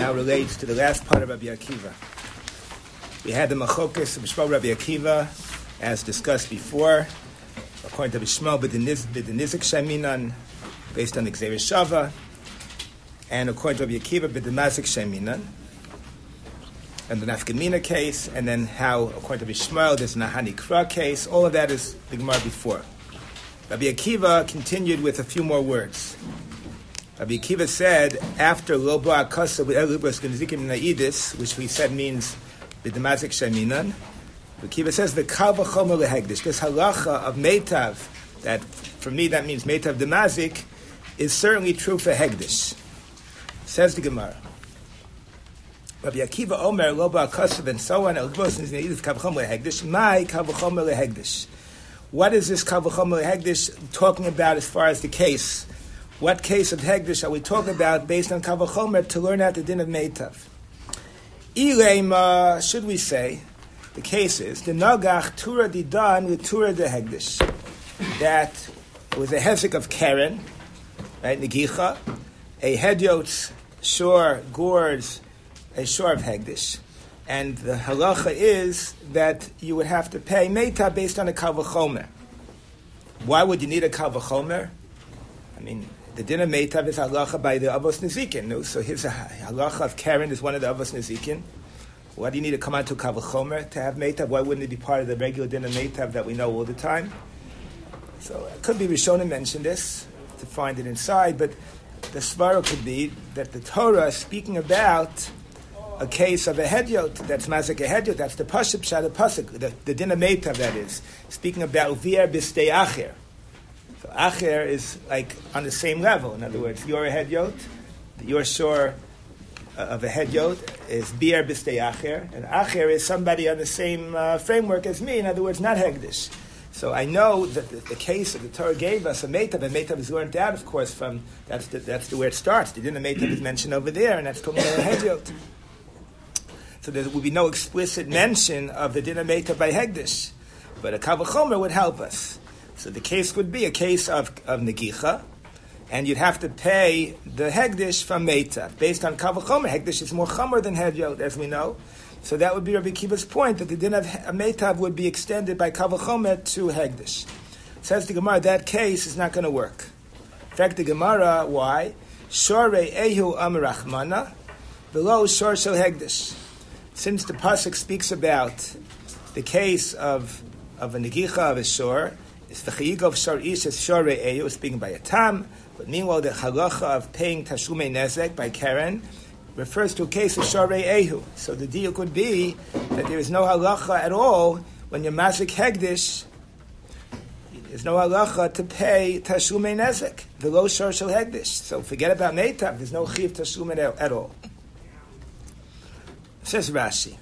now relates to the last part of Rabbi Akiva. We had the Machokes of Shmuel Rabbi Akiva, as discussed before, according to Shmuel, B'denizik Sheminan, based on the Gzeir Shava, and according to Rabbi Akiva, B'demazik Sheminan, and the Nafkamina case, and then how, according to Shmuel, there's an Ahanikra case. All of that is the Gemara before. Rabbi Akiva continued with a few more words. Rabbi Akiva said, after Lo Ba Akasa B'Elubas Genizikim Naidis, which we said means B'demazik Sheminan, Rabbi Akiva says, the Kal V'chomer Lehegdish, this halacha of Meitav, that for me that means Meitav Demazik, is certainly true for Hegdish. Says the Gemara. Rabbi Akiva Omer, Lo Ba Akasa, and so on, Elubas Naidis, Kal V'chomer Lehegdish, my Kal V'chomer Lehegdish. What is this Kal V'chomer Lehegdish talking about as far as the case? What case of Hegdish are we talking about based on Kal V'chomer to learn out the din of Meitav? Ilema, should we say, the case is, the Nagach Tura Didan with Tura de Hegdish. That was a Hezek of Keren, right, Negicha, a Hedyot's shore, gourds, a shore of Hegdish. And the halacha is that you would have to pay Meitav based on a Kal V'chomer. Why would you need a Kal V'chomer? I mean, the din of Meitav is halacha by the Avos Nezikin. No? So his halacha of Keren is one of the Avos Nezikin. Why do you need to come out to Kal V'chomer to have Meitav? Why wouldn't it be part of the regular din of Meitav that we know all the time? So it could be Rishonim mentioned this to find it inside, but the svara could be that the Torah, speaking about a case of a hedyot, that's mazik a hedyot, that's the pasuk pshat, the pasuk, the din of Meitav, that is, speaking about uvier b'stei acher. So acher is like on the same level. In other words, you're a hedyot, your shore of a hedyot is bier b'stei acher, and acher is somebody on the same framework as me. In other words, not hegdish. So I know that the case that the Torah gave us, a Meitav, and Meitav is learned out, of course, from that's the where it starts. The din of Meitav is mentioned over there, and that's talking about a hedyot. So there will be no explicit mention of the din of Meitav by hegdish, but a Kal V'chomer would help us. So the case would be a case of Negicha, and you'd have to pay the Hegdish from Meitav. Based on Kal V'chomer, Hegdish is more Chomer than Hedyot, as we know. So that would be Rabbi Akiva's point, that the din of Meitav would be extended by Kal V'chomer to Hegdish. Says the Gemara, that case is not going to work. In fact, the Gemara, why? Shorei Ehu Amarachmana, below Shor Shel Hegdish. Since the Pasuk speaks about the case of a Negicha of a shore, it's the Chayig of Shor Ish as Shor Re'eyu, speaking by a Tam, but meanwhile the halacha of paying Tashumei Nezek by Keren refers to a case of Shor Re'eyu. So the deal could be that there is no halacha at all when you're Mazik Hegdish, there's no halacha to pay Tashumei Nezek, the low Shor Shel Hegdish. So forget about Meitav, there's no Chiv Tashumei at all. Says Rashi.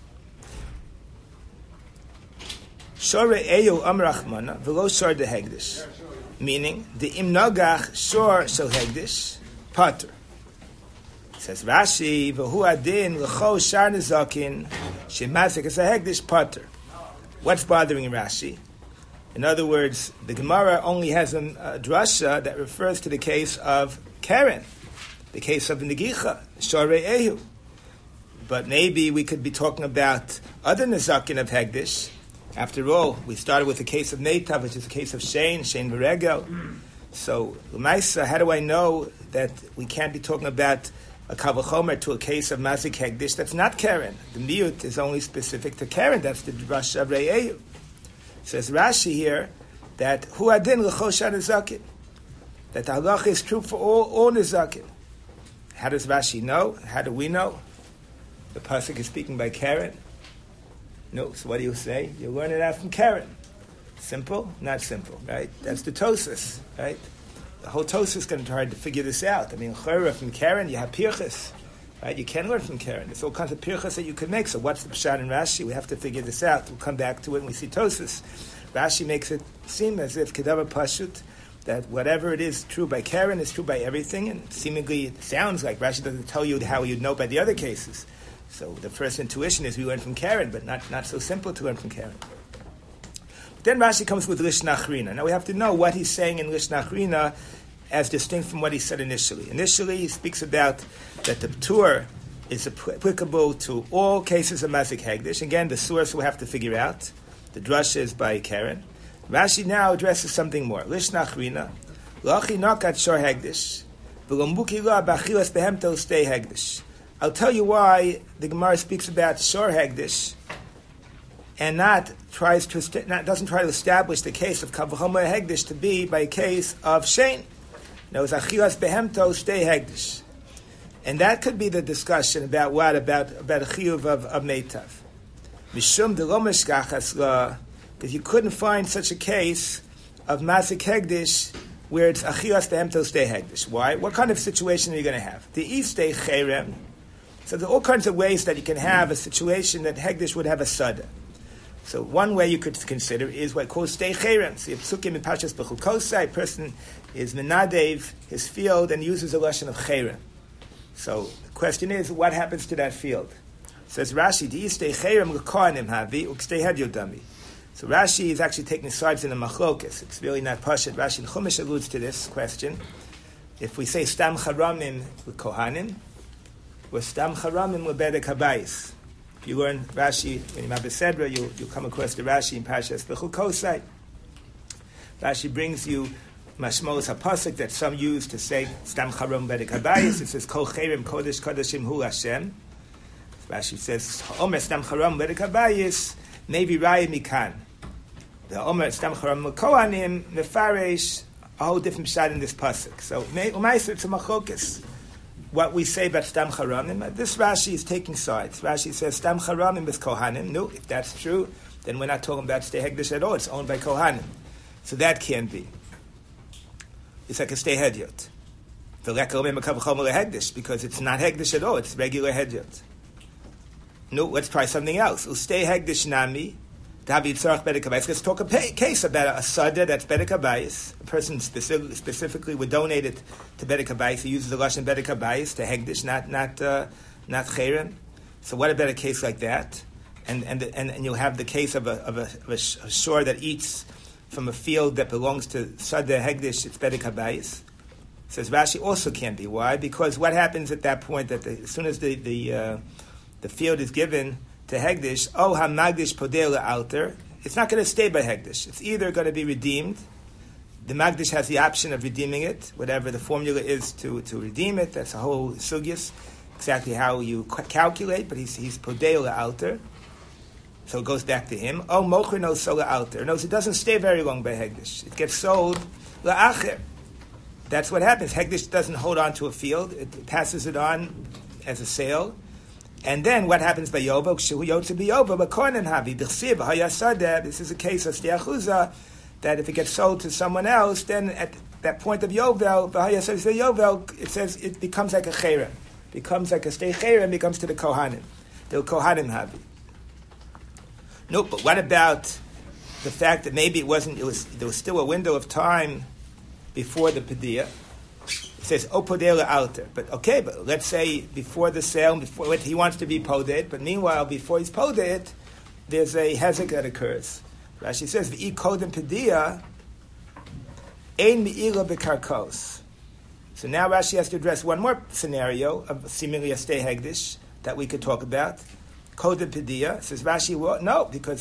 Shor Eyu Amrachmana v'lo Shor de Hegdish, meaning the Imnagach Shor Shel Hegdish Pater. Says Rashi v'hu adin l'chol shar nezakin shemazik as a Hegdish Pater. What's bothering Rashi? In other words, the Gemara only has a drasha that refers to the case of Keren, the case of Negicha, Shor Eyu. But maybe we could be talking about other nezakin of Hegdish. After all, we started with the case of Meitav, which is a case of Shein V'regel. So, L'maisa, how do I know that we can't be talking about a Kal V'chomer to a case of Mazik Hegdish that's not Keren? The Miyut is only specific to Keren. That's the Drasha of Re'eyu. Says Rashi here that Hu Adin L'chol Shar Nezakin, that the halacha is true for all Nezakin. How does Rashi know? How do we know? The pasuk is speaking by Keren. No, so what do you say? You learn it out from Keren. Simple? Not simple, right? That's the Tosas, right? The whole Tosas is going to try to figure this out. I mean, Chayra from Keren, you have Pirchas, right? You can learn from Keren. There's all kinds of Pirchas that you can make. So what's the Pshat in Rashi? We have to figure this out. We'll come back to it when we see Tosas. Rashi makes it seem as if Kedavar Pashut, that whatever it is true by Keren is true by everything, and seemingly it sounds like Rashi doesn't tell you how you'd know by the other cases. So the first intuition is we learn from Keren, but not so simple to learn from Keren. But then Rashi comes with Lish Nachrina. Now we have to know what he's saying in Lish Nachrina as distinct from what he said initially. Initially he speaks about that the Ptur is applicable to all cases of Mazik Hegdish. Again, the source we'll have to figure out. The drasha is by Karen. Rashi now addresses something more. Lishnach Rina, Lachi Nakat Shor Hegdish, V'Lombuki La B'Achilas Behemto Stay Hegdish. I'll tell you why the Gemara speaks about Shor Hegdish and doesn't try to establish the case of Kavachoma Hegdish to be by a case of Shein. Now, it's Achilas Behemto Stay Hegdish. And that could be the discussion about what? About a chiyuv of meitav. Mishum de lo mishkachas la, because you couldn't find such a case of mazik hegdish where it's achilas behemto stay hegdish. Why? What kind of situation are you going to have? The istay cherem. So there are all kinds of ways that you can have a situation that hegdish would have a sada. So one way you could consider is what calls stay cherem. So you have psukim in Parshas Bechukosai, a person is menadev his field and uses a lashon of cherem. So the question is, what happens to that field? Says Rashi, so Rashi is actually taking sides in the machlokas. It's really not pashut. Rashi and Chumash alludes to this question. If we say stam charamim with kohanim, or stam charamim with bedek habayis. If you learn Rashi when you have a Sedra, you come across the Rashi in Parshas Bechukosai. Rashi brings you Mashmos HaPasuk that some use to say Stam Charam Bedek Habayis. It says Kol Cherem Kodesh Kodeshim Hu Hashem. Rashi says Omer Stam Charam Bedek Habayis maybe Raya Mikan. The Omer Stam Charam Kohanim Mefaresh a whole different shot in this pasuk. So Umayis it's a machlokas. What we say about Stam Charamim, this Rashi is taking sides. Rashi says Stam Charamim is Kohanim. No, if that's true, then we're not talking about Stay Hegdish at all. It's owned by Kohanim. So that can't be. It's like a stay hediot. Because it's not hegdish at all, it's regular hediot. No, let's try something else. Stay hegdish nami. Let's talk a case about a sada that's bedek habayis. A person specifically would donate it to bedek habayis. He uses the lashon bedek habayis to hegdish, not cheren. So what about a case like that? And you'll have the case of a shore that eats from a field that belongs to Sada Hegdish, it's Bedek Habayis. Says Rashi also can't be. Why? Because what happens at that point, that as soon as the field is given to Hegdish, HaMagdish Podela Alter, it's not going to stay by Hegdish. It's either going to be redeemed. The Magdish has the option of redeeming it, whatever the formula is to redeem it. That's a whole sugyas, exactly how you calculate, but he's Podela Alter. So it goes back to him. Mocher no sola alter. Knows it doesn't stay very long by Hegdish. It gets sold la'acher. That's what happens. Hegdish doesn't hold on to a field. It passes it on as a sale. And then what happens by Yovel? Kshu yotze b'Yovel, but koinen havi. D'chsiv hayasadeh. This is a case of stiachuza, that if it gets sold to someone else, then at that point of Yovel, v'hayasadeh Yovel, it says it becomes like a cherem. Becomes like a stay cherem, becomes to the Kohanim. The Kohanim havi. No, but what about the fact that maybe there was still a window of time before the Padiyah? It says, podela alter. But let's say before the sale, before he wants to be poded, but meanwhile, before he's poded, there's a hezek that occurs. Rashi says, v'i kodem Padiyah, ein mi'ila bekarkos. So now Rashi has to address one more scenario of seemingly a stay hegdish that we could talk about. Kodem Padiyah, says Rashi, well, no, because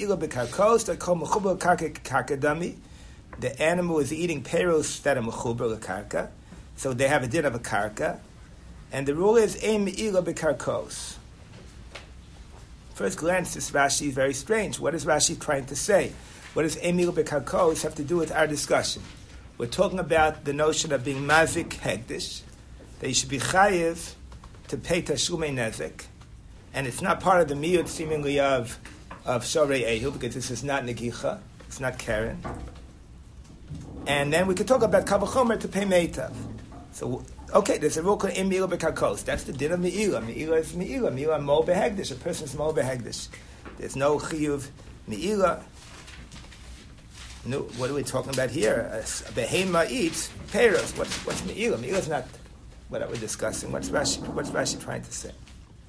the animal is eating peros that are mechuber lekarka, so they have a din of a karka, and the rule is ein me'ila bekarkos. First glance, this Rashi is very strange. What is Rashi trying to say? What does ein me'ila bekarkos have to do with our discussion? We're talking about the notion of being mazik hegdish, that you should be chayiv to pay tashlumei nezek. And it's not part of the miyut seemingly of Shorei Ehu, because this is not Negicha, it's not Karen. And then we could talk about Kavachomer to pay Meitav. So, there's a rule called Im Me'ila B'Karkos. That's the din of Me'ila. Me'ila is Me'ila. Me'ila Mo Behegdish. A person's Mo Behegdish. There's no Chiyuv Me'ila. No, what are we talking about here? A Behema eats Peros. What's Me'ila? Me'ila is not what we're discussing. What's Rashi trying to say?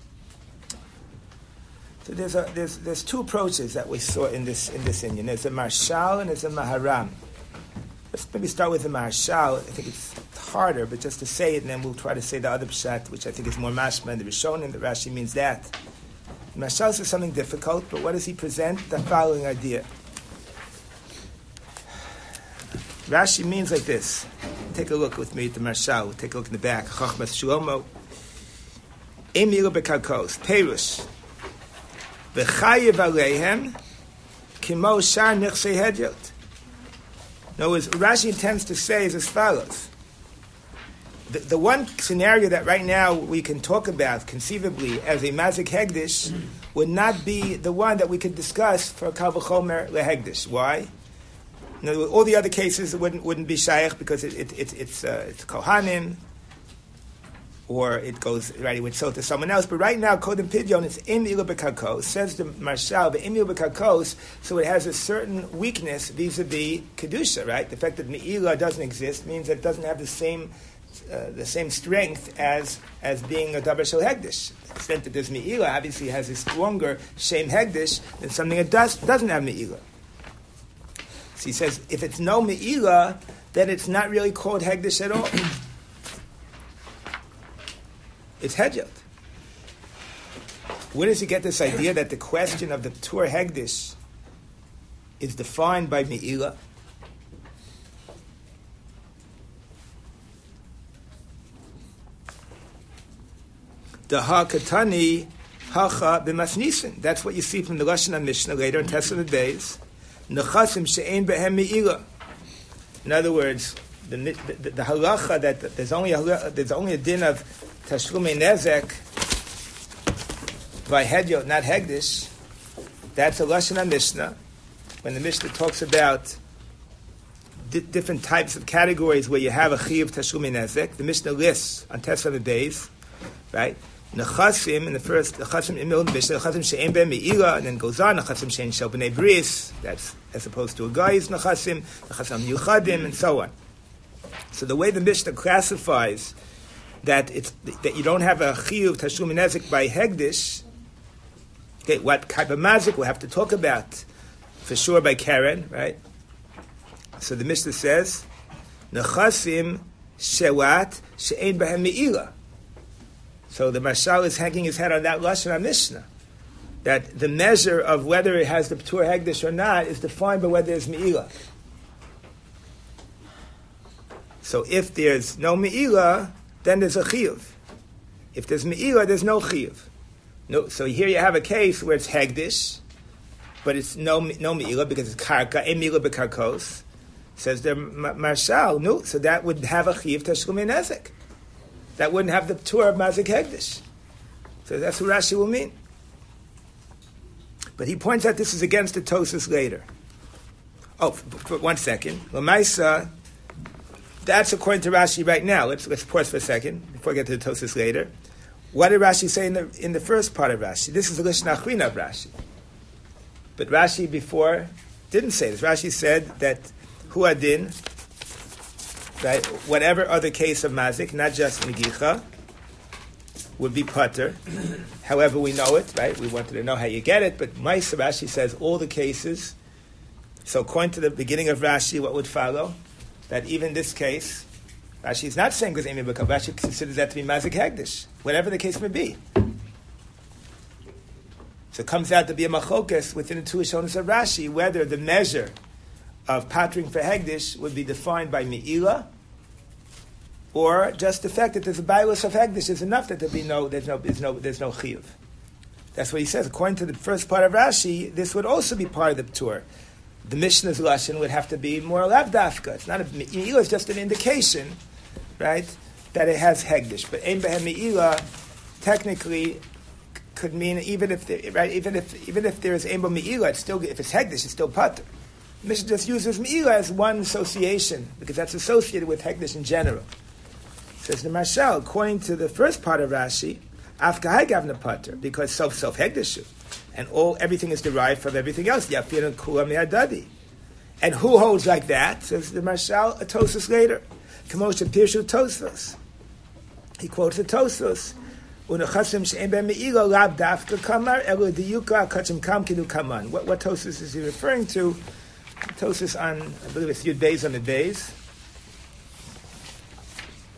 So there's two approaches that we saw in this Indian. There's a Marshal and there's a Maharam. Let's maybe start with the Marshal. I think it's harder, but just to say it, and then we'll try to say the other pshat, which I think is more mashma and the Rishonim. The Rashi means that. The Mashal says something difficult, but what does he present? The following idea. Rashi means like this. Take a look with me at the Mashal. Take a look in the back. Chachmas Shlomo. Emilu bekarkos. Perush. V'chayev aleihem kimo shar nechsei hedyot. In other words, Rashi intends to say is as follows. The one scenario that right now we can talk about conceivably as a mazik hegdish would not be the one that we could discuss for kal v'chomer lehegdish. Why? In other words, all the other cases wouldn't be shaykh because it's kohanim, or it goes right. It would sell to someone else. But right now, kodem pidyon, it's im ilu b'karkos. Says the Marshal, but im ilu b'karkos, so it has a certain weakness vis-a-vis kedusha. Right, the fact that me'ilah doesn't exist means that it doesn't have the same strength as being a davar shel hegdish. The extent that there's me'ilah obviously has a stronger shem hegdish than something that doesn't have me'ilah. So he says, if it's no me'ilah, then it's not really called hegdish at all. It's hedyot. Where does he get this idea that the question of the Tur Hegdish is defined by me'ilah? The ha-katani hacha b'masnisin. That's what you see from the Lashon HaMishnah later in Testament Beis. Nechasim she'ein behem me'ilah. In other words, the halacha that there's only a din of Tashlumei Nezek by Hedyot, not Hegdish. That's a Lashon HaMishnah. When the Mishnah talks about different types of categories where you have a Chiyuv Tashlumei Nezek, the Mishnah lists on Testament Beis, right? Nechasim in the first Nechasim in the Mishnah, Nechasim she'en ben me'ilah, and then goes on Nechasim she'en shel b'nei bris. That's as opposed to a guy's Nechasim, Nechasim Yuchadim, and so on. So the way the Mishnah classifies that you don't have a chiyuv tashlum nezik by hegdish. Okay, what type of mazik we'll have to talk about for sure by Karen, right? So the Mishnah says, nechasim shewat she'ein b'hem me'ilah. So the Mashal is hanging his head on that Lashon HaMishnah, that the measure of whether it has the P'tur Hegdish or not is defined by whether there's me'ilah. So if there's no me'ilah, then there's a chiyuv. If there's me'ilah, there's no chiyuv. No, so here you have a case where it's hegdish, but it's no me'ilah because it's karka, em me'ilah bekarkos. Says the Marshal, no, so that would have a chiyuv tashlumei nezek. That wouldn't have the p'tur of mazik hegdish. So that's what Rashi will mean. But he points out this is against the Tosas later. Oh, for 1 second. L'maisa, that's according to Rashi right now. Let's pause for a second before I get to the Tosas later. What did Rashi say in the first part of Rashi? This is the Lishna Achrina of Rashi. But Rashi before didn't say this. Rashi said that huadin, right, whatever other case of mazik, not just negicha, would be pater. However we know it, right? We wanted to know how you get it, but Maisa Rashi says all the cases. So according to the beginning of Rashi, what would follow? That even this case, Rashi is not saying because Amy B'Kav, Rashi considers that to be mazik hegdish, whatever the case may be. So it comes out to be a machokes within the two Rishonos of Rashi, whether the measure of patring for hegdish would be defined by me'ilah, or just the fact that there's a bailus of hegdish is enough that there's no chiyuv. That's what he says. According to the first part of Rashi, this would also be part of the p'tur. The Mishnah's lashon would have to be more lavdafka. It's not me'ilah; it's just an indication, right, that it has hegdish. But ein behem me'ilah technically could mean even if there is ein bo me'ilah, it's still, if it's hegdish, it's still pater. The Mishnah just uses me'ilah as one association because that's associated with hegdish in general. Says the Marshal, according to the first part of Rashi, afka gavna pater, because self hegdishu. And everything is derived from everything else. Yafir and kula mi'adadi. And who holds like that? Says the Marshal, a Tosfos later. Kamosha Pirshu Tosfos. He quotes a Tosfos. Unachasim she'en ben me'ilah lav dafka kamar elu diyuka kachim kam kidu kaman. What Tosfos is he referring to? Tosfos on, I believe it's Yud Beis on the Beis.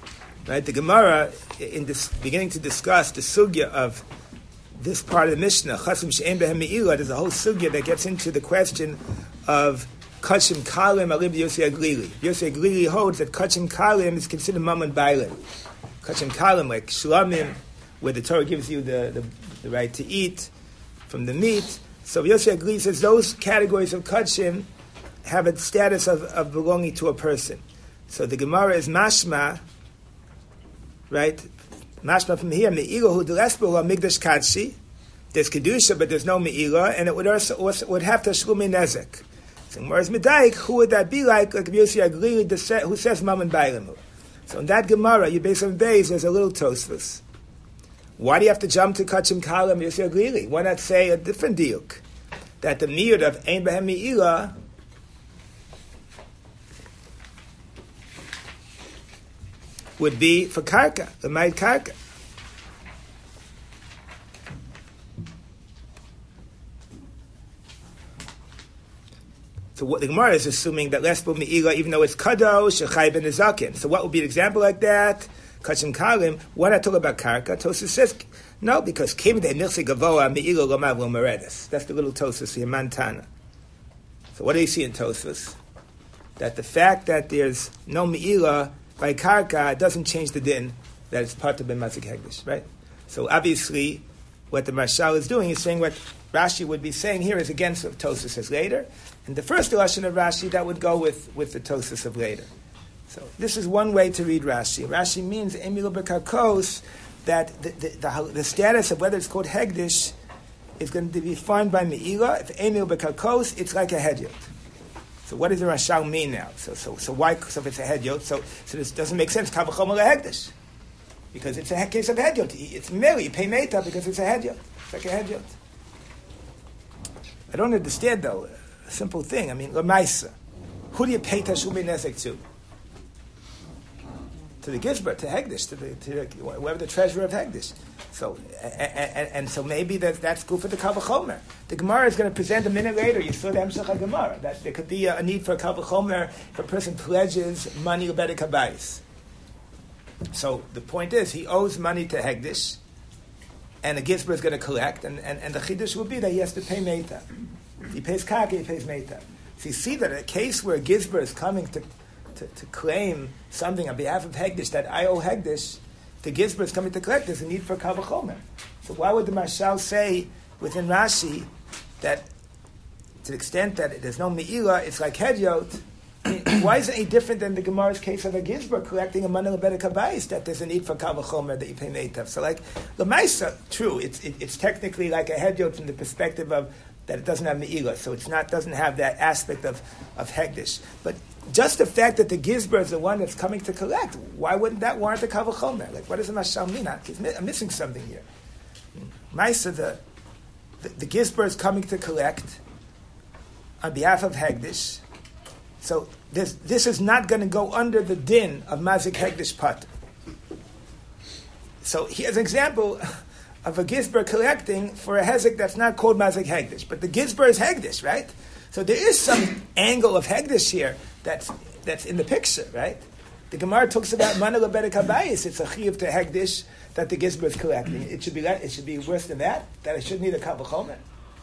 Right? The Gemara, in this, beginning to discuss the sugya of this part of the Mishnah, Chasim She'en Behem Me'ila, there's a whole sugya that gets into the question of Kachim Kalim Alib Yosei Aglili. Yosei Aglili holds that Kachim Kalim is considered Mammon Bailim. Kachim Kalim, like Shlamim, where the Torah gives you the right to eat from the meat. So Yosei Aglili says those categories of Kachim have a status of belonging to a person. So the Gemara is mashma, right? Mashma from here, me'ila hu d'lesbula migdash kadshi. There's kedusha, but there's no me'ila, and it would also would have to shlumi nezek. So Gemara is medaik. Who would that be like Yosei Aglili, who says mammon bailim? So in that Gemara, you base on base, there's a little tosfos. Why do you have to jump to kachim kalam Yosei Aglili? Why not say a different diuk? That the miyud of ein behem me'ila would be for karka, the ma'id karka. So what the Gemara is assuming that lesbo me'ila, even though it's kadosh, shechai ben nezakin. So what would be an example like that? Kachim kalim. Why not talk about karka? Tosfos says no, because kim de nirsi gavoa me'ila lomav lo meredes. That's the little Tosfos here, Mantana. So what do you see in Tosfos? That the fact that there's no me'ila by karka doesn't change the din that it's part of ben mazik hegdish, right? So obviously, what the Marshal is doing is saying what Rashi would be saying here is against what Tosfos says later. And the first lashon of Rashi, that would go with the Tosfos of later. So this is one way to read Rashi. Rashi means emilo b'karkos, that the status of whether it's called hegdish is going to be defined by me'ila. If emilo b'karkos, it's like a hedyot. So what does the Rashal mean now? So why? So if it's a hedyot, so this doesn't make sense. Kavachomer hegdish, because it's a case of hedyot. It's merely you pay meta because it's a hedyot. It's like a hedyot. I don't understand though. A simple thing. I mean, lamaisa. Who do you pay tashumi nezek to? To the gizber, to hegdish, to whoever the treasurer of hegdish. So and so maybe that's good for the kavachomer. The Gemara is going to present a minute later. You saw the Hemshech Gemara that there could be a need for a kavachomer if a person pledges money lebedek habayis. So the point is he owes money to hegdish, and the gizber is going to collect, and the chiddush will be that he has to pay meita. If he pays kaka, he pays meita. So you see that in a case where a gizber is coming to claim something on behalf of hegdish, that I owe hegdish, the gizber is coming to collect, there's a need for kavachomer. So why would the Marshal say within Rashi that to the extent that there's no me'ila, it's like hedyot? Why is it any different than the Gemara's case of a gizber collecting a money lebedek habayis, that there's a need for kavachomer that you pay meitav? So like the Maisa, true, it's technically like a hedyot from the perspective of that it doesn't have me'ila, so doesn't have that aspect of hegdish. But just the fact that the gizber is the one that's coming to collect, why wouldn't that warrant a kavachomer? Like, what does the Mashal mean? I'm missing something here. Maisa, the gizber is coming to collect on behalf of hegdish, so this is not going to go under the din of mazik hegdish pater. So here's an example of a gizber collecting for a hezek that's not called mazik hegdish, but the gizber is hegdish, right? So there is some angle of hegdish here that's in the picture, right? The Gemara talks about mana lebedek habayis. It's a chiyuv to hegdish that the gizber is collecting. It should be worse than that. That it should need a kavachomer.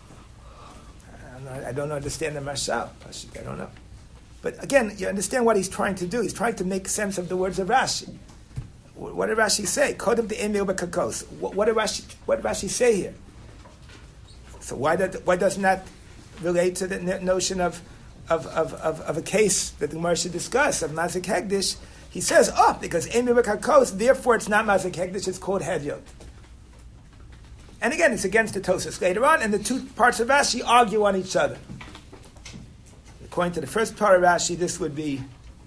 I don't understand the Marshal. I don't know. But again, you understand what he's trying to do. He's trying to make sense of the words of Rashi. What did Rashi say? Kodem de emil b'kakos. What did Rashi say here? So why doesn't that relate to the notion of a case that the Gemara should discuss of mazik hegdish? He says, because emil b'kakos, therefore it's not mazik hegdish, it's called hedyot. And again, it's against the Tosfos later on, and the two parts of Rashi argue on each other. According to the first part of Rashi, this would be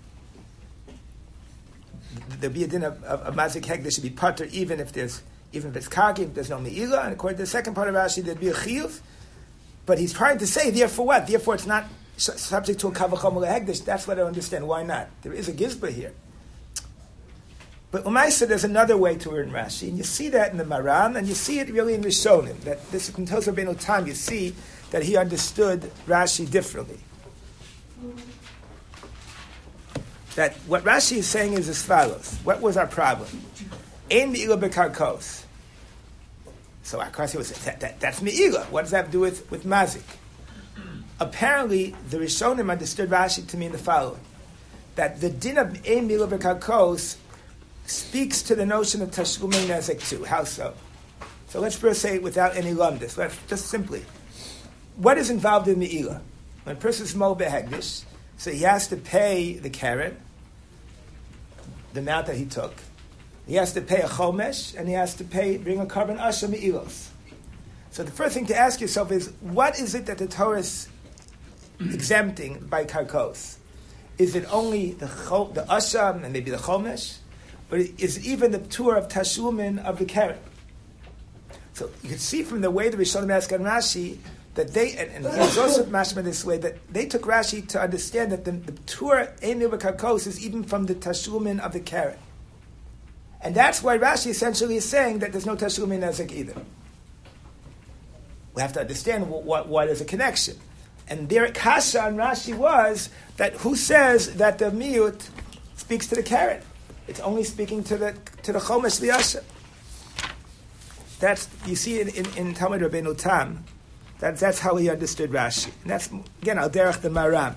there'd be a din of mazik hegdish should be pater even if it's kaki, if there's no me'ila. And according to the second part of Rashi, there'd be a chiyuv. But he's trying to say, therefore what? Therefore it's not subject to a kavachomer hegdish. That's what I understand. Why not? There is a gizba here. But Umaisa, there's another way to learn Rashi, and you see that in the Maran, and you see it really in Rishonim. That this is from Tosar Beinu Tam. You see that he understood Rashi differently. that what Rashi is saying is as follows. What was our problem? Ein me'ila b'karkos. So our question was, that's me'ila. What does that have to do with mazik? Apparently, the Rishonim understood Rashi to mean the following. That the din of ein me'ila b'karkos speaks to the notion of tashlumei nezek too. How so? So let's first say it without any lumdis. Let's just simply. What is involved in me'ila? When a person is mo behegdish, so he has to pay the keren, the amount that he took. He has to pay a chomesh, and he has to bring a carbon asha me'ilos. So the first thing to ask yourself is, what is it that the Torah is exempting by karkos? Is it only the asha and maybe the chomesh? Or is it even the tour of tashlumin of the keren? So you can see from the way the Rishonim ask on Rashi, that they, and Joseph mashma this way, that they took Rashi to understand that the tour ein me'ila b'karkos is even from the tashlumin of the keren. And that's why Rashi essentially is saying that there's no tashlumin nezek either. We have to understand what is a connection. And their kasha on Rashi was that who says that the miut speaks to the keren? It's only speaking to the chomesh liyasha. That's, you see in Talmud Rabbeinu Tam, that's how he understood Rashi. And that's, again, al derech the Maram.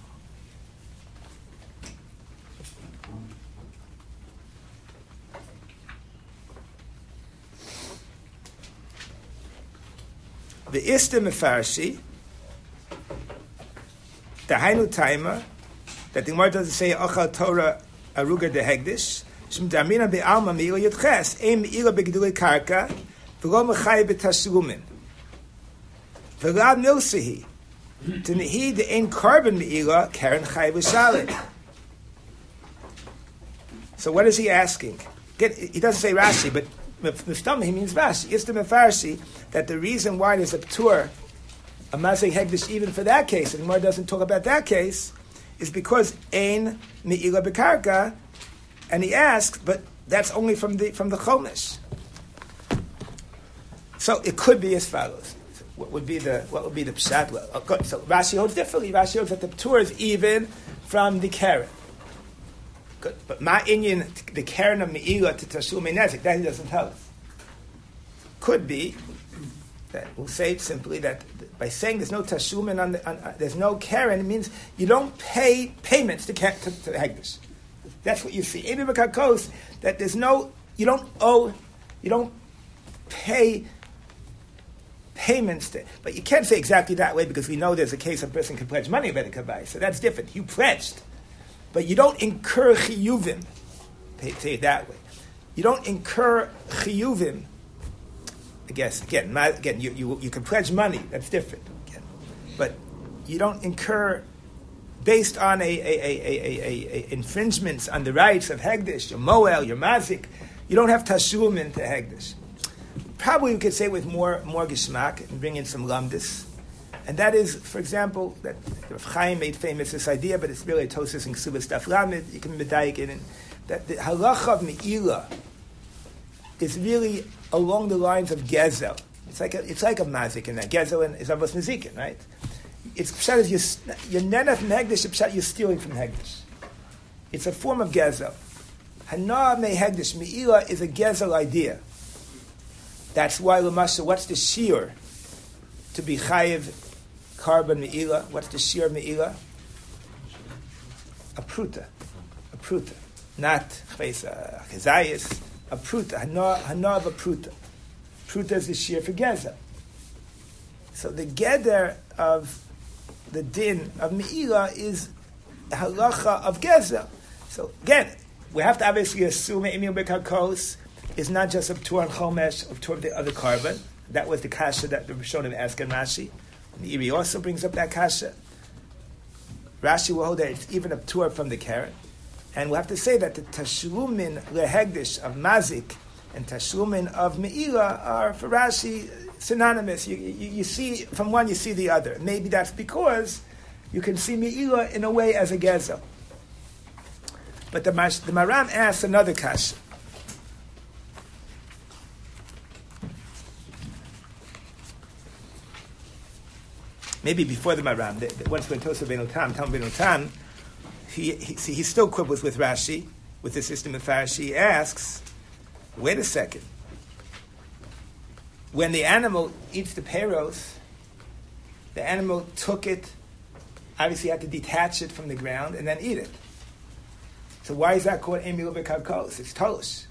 The Ista Mefarshi, the Hainu Taima, that the Gemara doesn't say Ochal Torah Aruga de Hegdish, Shem Damina be'alma me'ila yotches, Ein me'ila begdulei karka, v'lo mechai b'tashlumin. V'rab milsehi, T'nehi de ein carbon me'ila, keren chai v'shalit. So what is he asking? Again, he doesn't say Rashi, but Mistama, he means Rashi. Ista Mefarshi, that the reason why there's a ptur, a mazek hegdish, even for that case, and the Gemara doesn't talk about that case, is because ein me'ila b'karka, and he asks, but that's only from the chomesh. So it could be as follows. What would be the pshat? Well, so Rashi holds differently. Rashi holds that the ptur is even from the keren. Good. But ma inyan, the keren of me'ila to tashlumin nezek, that he doesn't tell us. Could be that we'll say it simply that by saying there's no tashlumin there's no keren, it means you don't pay payments to hegdish. That's what you see. Ein me'ila b'karkos, that there's no, you don't pay payments to, but you can't say exactly that way because we know there's a case a person can pledge money by the kabbai, so that's different. You pledged. But you don't incur chiyuvim. Say it that way. You don't incur chiyuvim. I guess again, you can pledge money. That's different. Again, but you don't incur based on a infringements on the rights of hegdish, your moel, your mazik. You don't have tashum into hegdish. Probably we could say with more geschmack and bring in some lamdis. And that is, for example, that Rav Chaim made famous this idea, but it's really a Tosas and Ksubas Daf Lamed. You can medayik in that the halacha of me'ila is really along the lines of gezel. It's like a mazik in that gezel is avos nezikin, right? It's pshat is you're nena from hegdish. Pshat you're stealing from hegdish. It's a form of gezel. Hana me hegdish me'ila is a gezel idea. That's why l'masha. What's the shiur to be chayiv? Carbon me'ila. What's the shir me'ila? A pruta. Not chezayis. A pruta. Hana of a pruta. Pruta is the shir for geza. So the geder of the din of me'ila is halacha of geza. So again, we have to obviously assume emil bekarkos is not just a ptur on chomesh, a ptur of the other carbon. That was the kasha that the Rishonim asked in Rashi. And the Iri also brings up that kasha. Rashi will hold that it's even a ptur from the keren. And we'll have to say that the tashlumin lehegdish of mazik and tashlumin of me'ila are, for Rashi, synonymous. You see, from one you see the other. Maybe that's because you can see me'ila in a way as a gezel. But the Maram asks another kasha. Maybe before the Maram, once when Tosaf Beinu Tam, he still quibbles with Rashi, with the system of Rashi. He asks, wait a second. When the animal eats the peros, the animal took it, obviously had to detach it from the ground and then eat it. So why is that called Emil Bekarkos? It's Tolus.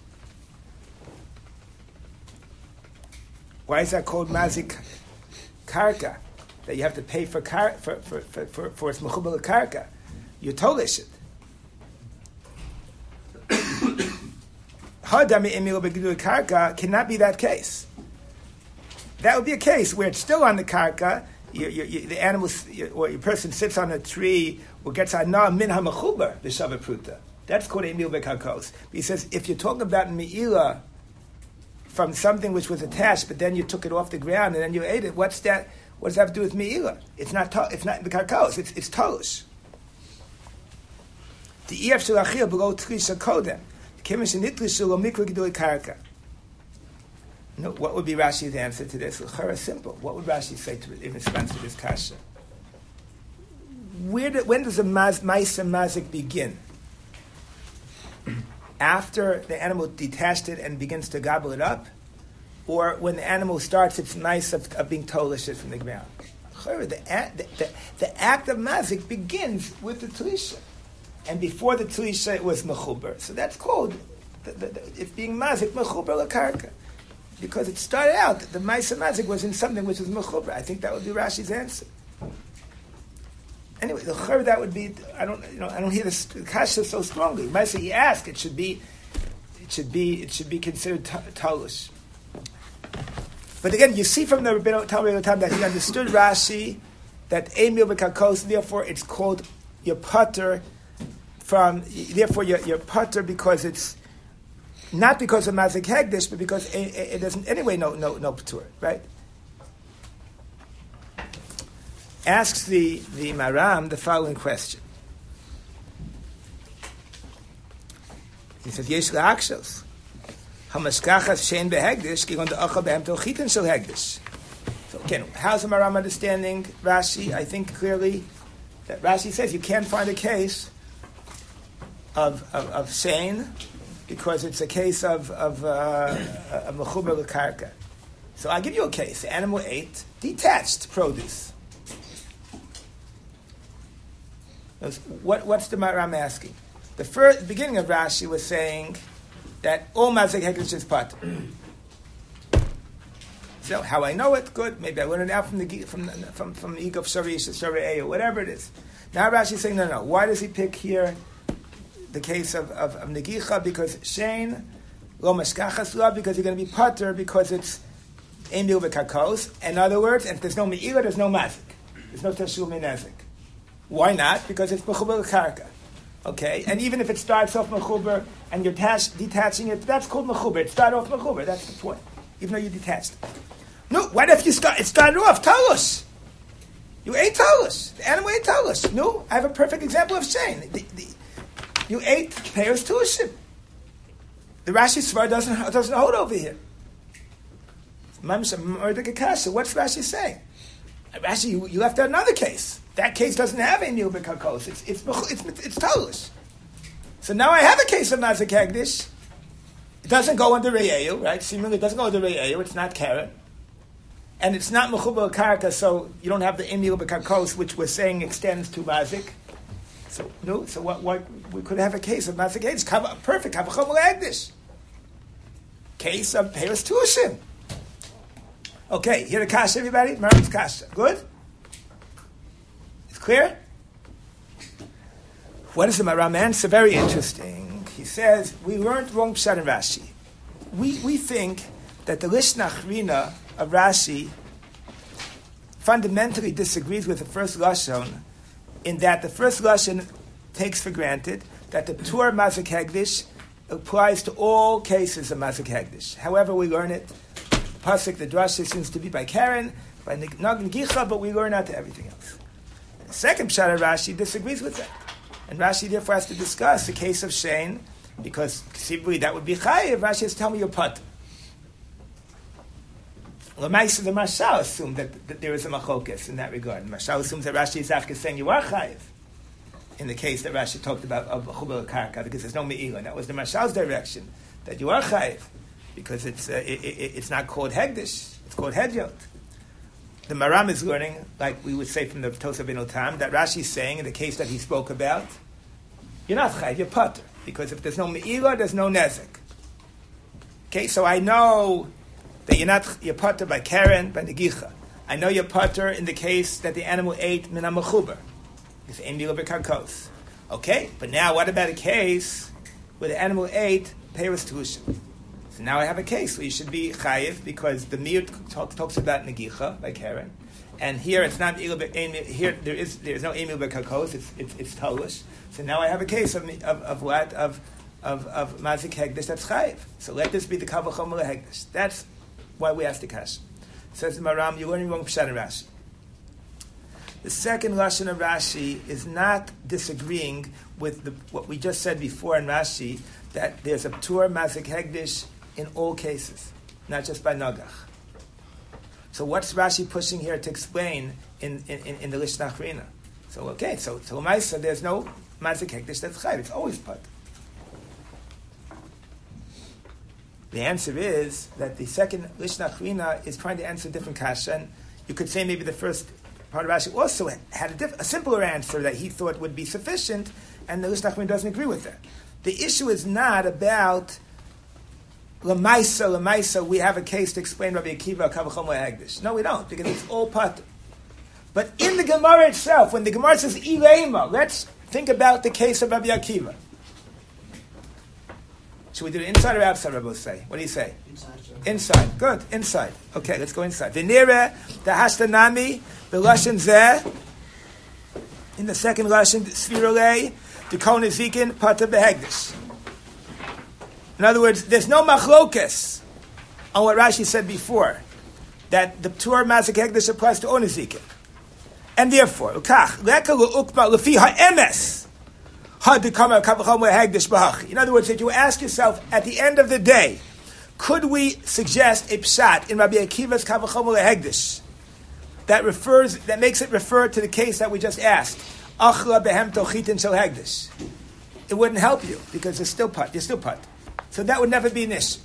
Why is that called Mazik Karka? That you have to pay for its Mechubal Karka. You Tolish it. Hadami Emil Bekarka cannot be that case. That would be a case where it's still on the Karka, the animal, or your person sits on a tree or gets anah min ha'mechuber b'shava pruta. That's called a me'il bekarkos. He says if you're talking about me'ila from something which was attached, but then you took it off the ground and then you ate it, what's that? What does that have to do with me'ila? It's not bekarkos. It's tolush. The ef shel below trisha kodem. Kemish nitrishu lo mikra gidui karka. No, what would be Rashi's answer to this? It's simple. What would Rashi say to it in response to this kasha? When does a Maisa Mazik begin? After the animal detached it and begins to gobble it up? Or when the animal starts its nice of being tolish from the ground? The act of Mazik begins with the Tlisha. And before the Tlisha it was Mechuber. So that's called, it's being Mazik, Mechuber Lakarka. Because it started out, the Maisa Mazik was in something which was Mechuber. I think that would be Rashi's answer. Anyway, the chur that would be. I don't hear this kasha so strongly. Maisa, he asked. It should be considered talush. But again, you see from the Rabbeinu Tam that he understood Rashi that emil b'karkos. Therefore, it's called your putter from. Therefore, your putter because it's not because of mazik hegdish, but because it doesn't anyway. No patur, right? Asks the Maram the following question. He says, Yesh la'akshos. Hamashkachas shein behegdish, kigon de'achal behem tochitin shel hegdish. So again, how's the Maram understanding Rashi? I think clearly that Rashi says you can't find a case of shein because it's a case of mechuber l'karka. So I'll give you a case. The animal ate detached produce. What's the Maram asking? The beginning of Rashi was saying that all mazik hegdish is patur. So how I know it? Good. Maybe I learned it out from Igov Shari or whatever it is. Now Rashi is saying no. Why does he pick here the case of negicha? Because shein lo mashkachas la, because you're going to be patur because it's emil b'karkos. In other words, if there's no me'ila, there's no mazik. There's no tashul menazik. Why not? Because it's mechuber l'karka. Okay? And even if it starts off mechuber and you're detaching it, that's called mechuber. It started off mechuber. That's the point. Even though you detached it. No, what if it started off talus? You ate talus. The animal ate talus. No, I have a perfect example of saying. You ate pears tushim. The Rashi Svar doesn't hold over here. What's Rashi saying? Rashi, you left out another case. That case doesn't have a new bekarkos. It's tolish. So now I have a case of mazik hegdish. It doesn't go under re'eu, right? Seemingly it doesn't go under re'eu. It's not carrot. And it's not mechuber karka, so you don't have the emil bekarkos, which we're saying extends to mazik. So no. So what we could have a case of mazik hegdish. Perfect. Have a chomer hegdish. Case of peres tushim. Okay, here the kasha, everybody. Maram's kasha. Good? It's clear? What does the Maram answer? Very interesting. He says, we learned wrong pshat in Rashi. We think that the Lishnach Rina of Rashi fundamentally disagrees with the first Lashon in that the first Lashon takes for granted that the Tur Mazik Hegdish applies to all cases of Mazik Hegdish. However we learn it, Pasuk, the drasha seems to be by Karen, by Nagin Gicha, but we learn out to everything else. And the second pshat of Rashi disagrees with that. And Rashi therefore has to discuss the case of shein, because conceivably that would be chayiv. Rashi has to tell me your patur. L'maisa, the Mashal assumed that there is a machokes in that regard. The Mashal assumes that Rashi is saying you are chayiv. in the case that Rashi talked about of Chubal Karka, because there's no Me'ilah. That was the Mashal's direction, that you are Chayiv, because it's not called Hegdish, it's called Hedyot. The Maram is learning, like we would say from the Tosaf Ben Otam, that Rashi is saying in the case that he spoke about, you're not Chayiv, you're Pater, because if there's no Me'ilah, there's no Nezek. Okay, so I know that you're Pater by Karen, by Negicha. I know you're Pater in the case that the animal ate Min HaMechuber. It's Emil B'Karkos. Okay, but now what about a case where the animal ate Peres Tushim? So now I have a case where you should be Chayiv because the Mir talks about Negicha by Karen, and here it's not here there is no Emil B'Karkos. It's Tolish. So now I have a case of what of Mazik Hegdish that's Chayiv. So let this be the Kavach Chomer Hegdish. That's why we ask the question. Says the Maram, you're learning wrong Pshat and Rashi. The second Lashon of Rashi is not disagreeing with what we just said before in Rashi, that there's a Ptur Mazik Hegdish in all cases, not just by Nagach. So what's Rashi pushing here to explain in the Lishnach Rina? So Lamaisa, there's no Mazik Hegdish that's Chayiv, it's always Pat. The answer is that the second Lishnach Rina is trying to answer a different kasha, and you could say maybe the first part of Rashi also had a simpler answer that he thought would be sufficient, and the Lishnach Rina doesn't agree with that. The issue is not about Lamaisa, we have a case to explain Rabbi Akiva, Kavachom Hegdish. No, we don't, because it's all Pater. But in the Gemara itself, when the Gemara says Ileima, let's think about the case of Rabbi Akiva. Should we do it inside or outside, Rabbi say? What do you say? Inside. Good. Inside. Okay, let's go inside. V'nira, the hashtanami, the Lashon zeh, in the second Lashon, Svirolei, the Kona Zikin, Pater Behegdish. In other words, there's no machlokes on what Rashi said before, that the Ptur Mazik Hegdish applies to Onezikin. And therefore, Ukach, Leka L'ukma L'fi Ha'emes, in other words, that you ask yourself, at the end of the day, could we suggest a pshat in Rabbi Akiva's Kavachom Hegdish that makes it refer to the case that we just asked? Achla behem tochitin shel Hegdish. It wouldn't help you because it's still put. You're still put. So that would never be an issue.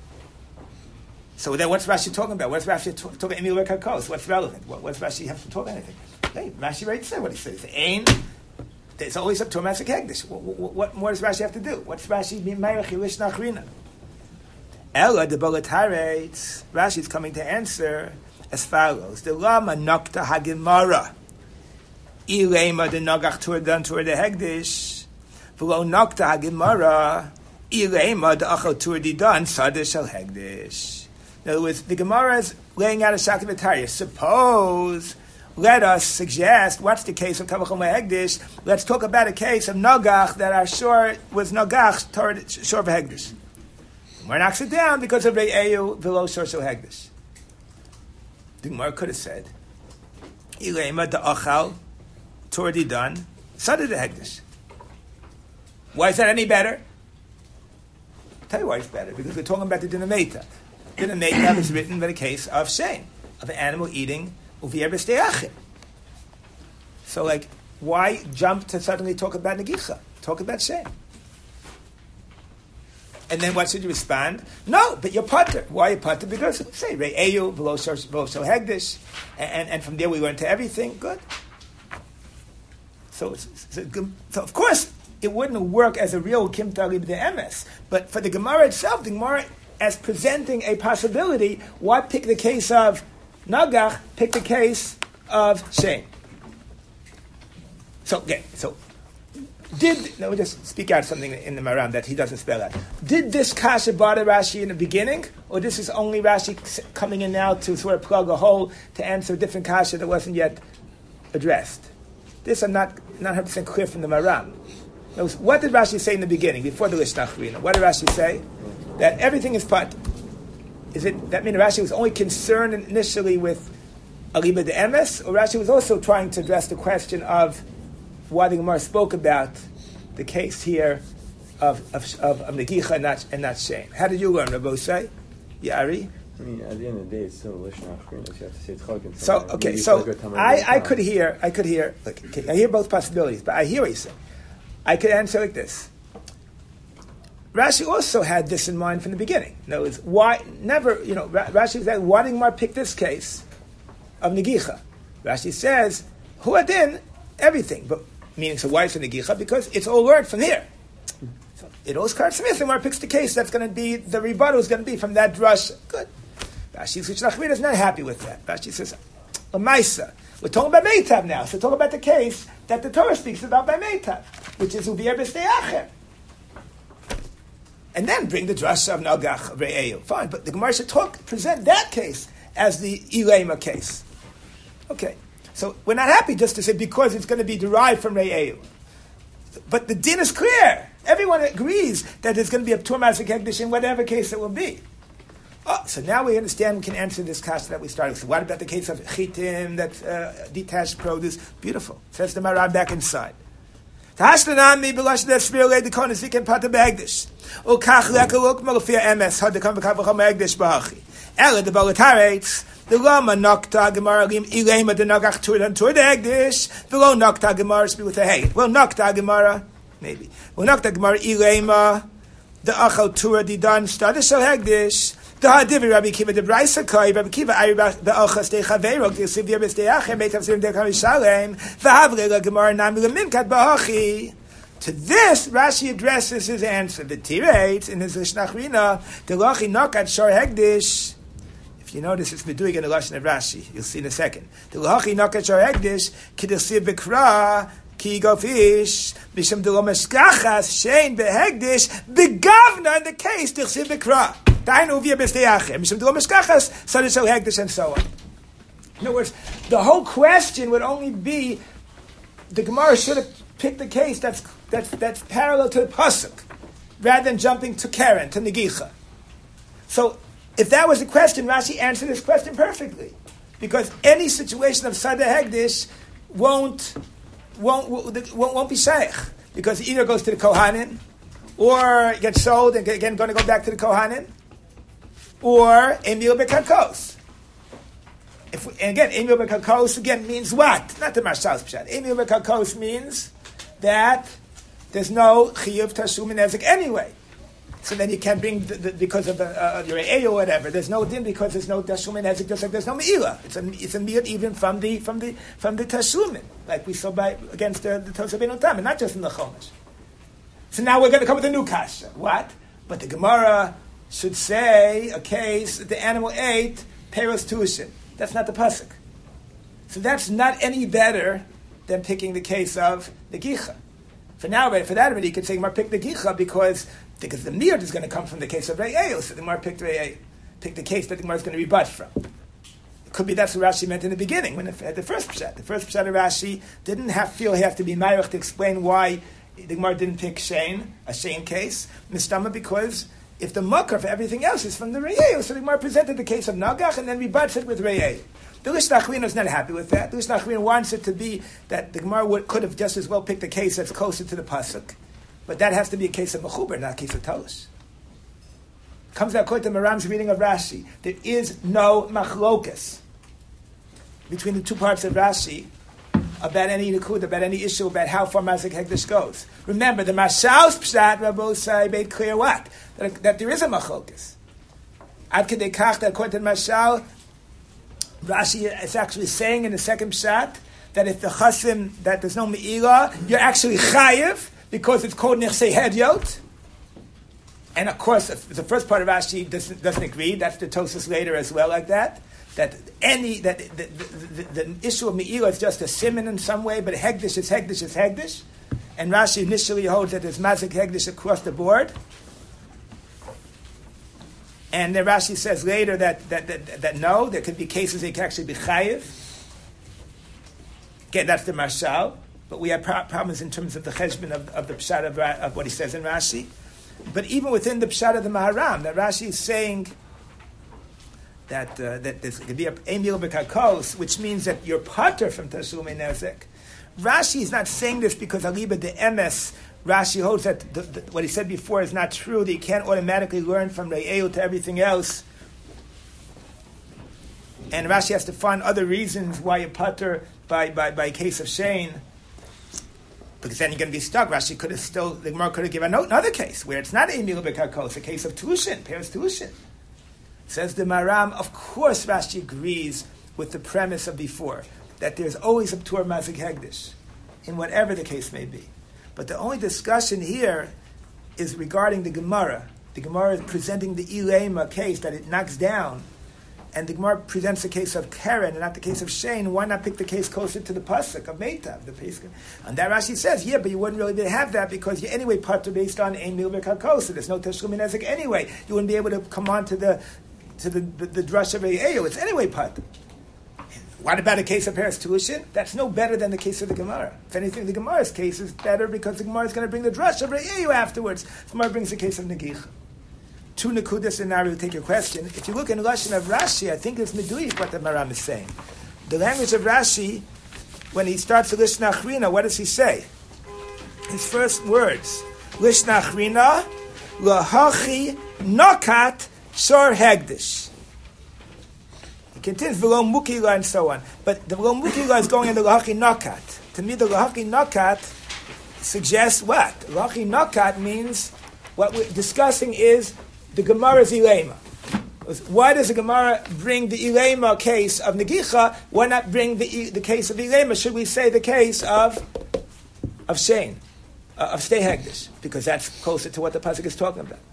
So then, what's Rashi talking about? What's Rashi talking about? Emil Karkos. What's relevant? What's Rashi have to talk about anything? Hey, Rashi already said what he says. Ain. It's always up to a Mazik Hegdish. What more does Rashi have to do? What's Rashi Mimayach Yilish Nachrina? Ella de Bolataretz. Rashi is coming to answer as follows: the Lama Nokta Hagimara. Ilema de Nagach Turdan Tur de Hegdish. V'lo Nokta Hagimara. Ilema de Achal Tur Didan Sadeh Shel Hegdish. In other words, the Gemara is laying out a Shakavatariya. Suppose. Let us suggest what's the case of Kavachom Hegdish. Let's talk about a case of Nagach that are sure was Nagach toward shore of Hegdish. Gemara knocks it down because of Re'eu V'lo Shor Shel Hegdish. The Gemara could have said, Ilema Da'achal Tordi Done Sada de Hegdish. Why is that any better? I'll tell you why it's better. Because we're talking about the Dinameta. Dinameta is written by the case of Shane, of an animal eating. So, why jump to suddenly talk about Negicha? Talk about shame. And then what should you respond? No, but you're Pater. Why are you Pater? Because, say, Re'eu, V'lo Shel Hegdish, and from there we went to everything. Good. So, of course, it wouldn't work as a real Kim Talib de Emes, but for the Gemara itself, the Gemara, as presenting a possibility, why pick the case of Nagach, pick the case of shame. Let me just speak out something in the Maram that he doesn't spell out. Did this kasha bother Rashi in the beginning, or this is only Rashi coming in now to sort of plug a hole to answer a different kasha that wasn't yet addressed? This I'm not 100% clear from the Maram. Now, what did Rashi say in the beginning, before the Lishnach Rina? What did Rashi say? That everything is pat. Is it that mean Rashi was only concerned initially with Aliba de Emes, or Rashi was also trying to address the question of why the Gemara spoke about the case here of Negicha and not shame? How did you learn, Rabbi say? Yari? I mean, at the end of the day, it's still Lishna Achrin. You have to say Tzchak. So, okay, so I could hear, look, okay, I hear both possibilities, but I hear what you say. I could answer like this. Rashi also had this in mind from the beginning. In other words, Rashi said, why didn't Gemara pick this case of Negicha? Rashi says, Huadin, everything, but meaning so why is it Negicha? Because it's all learned from here. So it all starts from here. So Gemara picks the case that's going to be, the rebuttal is going to be from that drush. Good. Rashi is not happy with that. Rashi says, Lamaisa. We're talking about Meitav now, so talk about the case that the Torah speaks about by Meitav, which is Uvir B'Stei and then bring the drasha of Nagach Re'eu. Fine, but the Gemara should present that case as the Ilema case. Okay, so we're not happy just to say because it's going to be derived from Re'eu. But the din is clear. Everyone agrees that there's going to be a Ptur Mazik Hekdesh in whatever case it will be. Oh, so now we understand, we can answer this kasha that we started. So what about the case of Chitim, that's detached produce? Beautiful. Says the Maran back inside. Tashlanami b'lash deshvir leid konis viken pata be'egdish. Ukach lekaluk malafia emes had the convocab v'cham egdish b'hachi. Ela the balataretz the lama nokta gemara lim ilema the nagach turan tur the egdish the lo nokta gemara speak with a hey. Well nokta gemara maybe. Well nokta gemara ilema the achal tura didan stadish al egdish. The Hadivi Rabbi Kiva the Brisa Koi Rabbi Kiva Ayra the Ochas de Chaveirok the Sivir B'Stei Meitav Sim de Kamishalem the Havle la Gemara Nami Leminkat B'Hachi. To this, Rashi addresses his answer. The Tirates in his Lishnachrina the Lachi Nokat Shor Hegdish. If you notice, it's Meduig in the Lashon of Rashi. You'll see in a second. The Lachi Nokat Shor Hegdish K'Desiv B'Kra Ki Gofish Misham Delomeskachas Shein BeHegdish Begavna in the case D'Chsiv B'Kra. And so on. In other words, the whole question would only be the Gemara should have picked the case that's parallel to the pasuk, rather than jumping to Karen, to Negicha. So, if that was the question, Rashi answered this question perfectly, because any situation of Sada Hegdish won't be shaykh, because it either goes to the Kohanim, or gets sold and again going to go back to the Kohanim, or Emil Bekakos. And again, Emil Bekakos again means what? Not the Marshal's Pshat. Emil Bekakos means that there's no Chiyuv Tashum and Ezek anyway. So then you can't bring, because of your A or whatever, there's no din because there's no Tashum and Ezek, just like there's no Me'ila. It's a miyut even from the Tashumin, like we saw against the Tosah Ben Otam, and not just in the Chumash. So now we're going to come with a new kasha. What? But the Gemara should say a case that the animal ate peros tuition. That's not the pasuk. So that's not any better than picking the case of the gicha. For that already, you could say Gemara picked the gicha because the miyut is going to come from the case of Re'eu. So the Gemara picked the case that the Gemara is going to rebut from. It could be that's what Rashi meant in the beginning when it had the first pshat. The first pshat of Rashi didn't have to be Meirach to explain why the Gemara didn't pick a Shane case, Mistama, because if the makar for everything else is from the Re'eu, so the Gemara presented the case of Nagach and then rebuts it with Re'eu. The Lishna Achrina is not happy with that. The Lishna Achrina wants it to be that the Gemara could have just as well picked a case that's closer to the pasuk, but that has to be a case of Mechuber, not a case of Talish. Comes out according to Maram's reading of Rashi. There is no machlokas between the two parts of Rashi about any nikud, about any issue, about how far Mazik Hekdesh goes. Remember, the Mashal's Pshat, Rabbi Sai made clear what? That there is a machlokas. Ad kedei kach, that according to the Mashal, Rashi is actually saying in the second Pshat that if the Chasim, that there's no Me'ila, you're actually chayiv, because it's called Nechsei Hedyot. And of course, the first part of Rashi doesn't agree. That's the Tosas later as well, like that. That the issue of Me'ila is just a siman in some way, but Hegdish is Hegdish. And Rashi initially holds that there's Mazik Hegdish across the board. And then Rashi says later that no, there could be cases they can actually be chayiv. Again, that's the Marshal. But we have problems in terms of the cheshbon of the pshat of what he says in Rashi. But even within the pshat of the Maharam, that Rashi is saying that there's going to be a emil b'karkos, which means that you're pater from Tashumei Nezek. Rashi is not saying this because aliba de emes. Rashi holds that what he said before is not true, that you can't automatically learn from Re'eu to everything else and Rashi has to find other reasons why you putter by a case of Shane, because then you're going to be stuck. Rashi could have the Gemara could have given another case where it's not a Milu B'Karkos, it's a case of Tushin, Paris Tushin. Says the Maram, of course Rashi agrees with the premise of before, that there's always a Ptur Mazik Hegdish, in whatever the case may be. But the only discussion here is regarding the Gemara. The Gemara is presenting the Ilema case that it knocks down, and the Gemara presents the case of Karen and not the case of Shane. Why not pick the case closer to the pasuk of Meitav? And that Rashi says, yeah, but you wouldn't really have that because you anyway putter based on Ein Mil B'Karkos. There's no Teshlumin Ezek anyway. You wouldn't be able to come on to the drush of E'eu. It's anyway putter. What about a case of Paris Tuition? That's no better than the case of the Gemara. If anything, the Gemara's case is better because the Gemara is going to bring the drush of E'eu afterwards. The Gemara brings the case of Negicha. Two Nekudas, and now we'll take your question. If you look in the Lashon of Rashi, I think it's Meduyik what the Maram is saying. The language of Rashi, when he starts the Lishna Achrina, what does he say? His first words, Lishna Achrina, Lahachi Nokat Shor Hegdish. He continues, V'lo Mukila, and so on. But the V'lo Mukila is going into Lahachi Nokat. To me, the Lahachi Nokat suggests what? Lahachi Nokat means, what we're discussing is the Gemara's Ilema. Why does the Gemara bring the Ilema case of Negicha? Why not bring the case of Ilema? Should we say the case of Shane, of Stei Hegdish? Because that's closer to what the pasuk is talking about.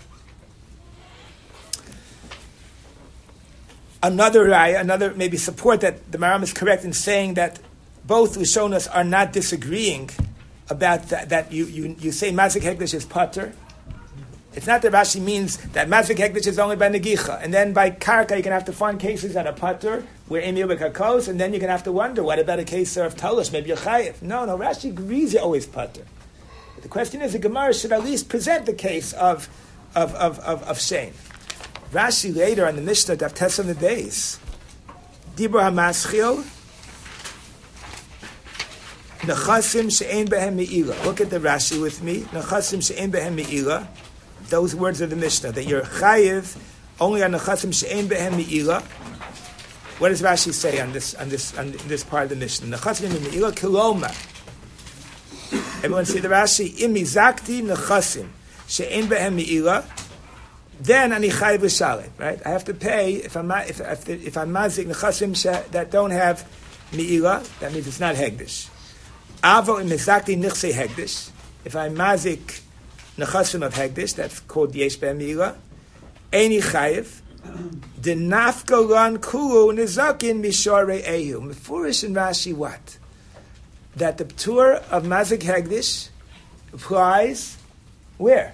Another maybe support that the Maram is correct in saying that both Rishonos are not disagreeing about that you say Mazik Hegdish is Pater. It's not that Rashi means that Mazik Hegdish is only by Negicha, and then by Karka you're going to have to find cases that are Pater, where Emil B'Karkos, and then you're going to have to wonder, what about a case of Talush, maybe a Chayiv? No, Rashi agrees you're always Pater. The question is, the Gemara should at least present the case of Shane. Rashi later on the Mishnah, Daf Tes on the base, Dibur HaMaschil, Nechasim she'ein behem me'ila. Look at the Rashi with me. Nechasim she'ein behem me'ila. Those words of the Mishnah, that you're chayiv only on nechasim she'ein behem me'ila. What does Rashi say on this part of the Mishnah? Nechasim behem me'ila kiloma. Everyone see the Rashi? Im mizakti nechasim she'ein behem me'ila. Then ani chayiv v'shalem. Right? I have to pay if I'm mazik nechasim that don't have me'ila. That means it's not hegdish. Avo im mizakti nichse hegdish. If I'm mazik nechasim of hegdish, that's called yesh behem me'ila. Eini chayiv. The nafkalan kulu nizakin mishore ehu. Mefurish in Rashi what? That the ptur of mazik hegdish applies where?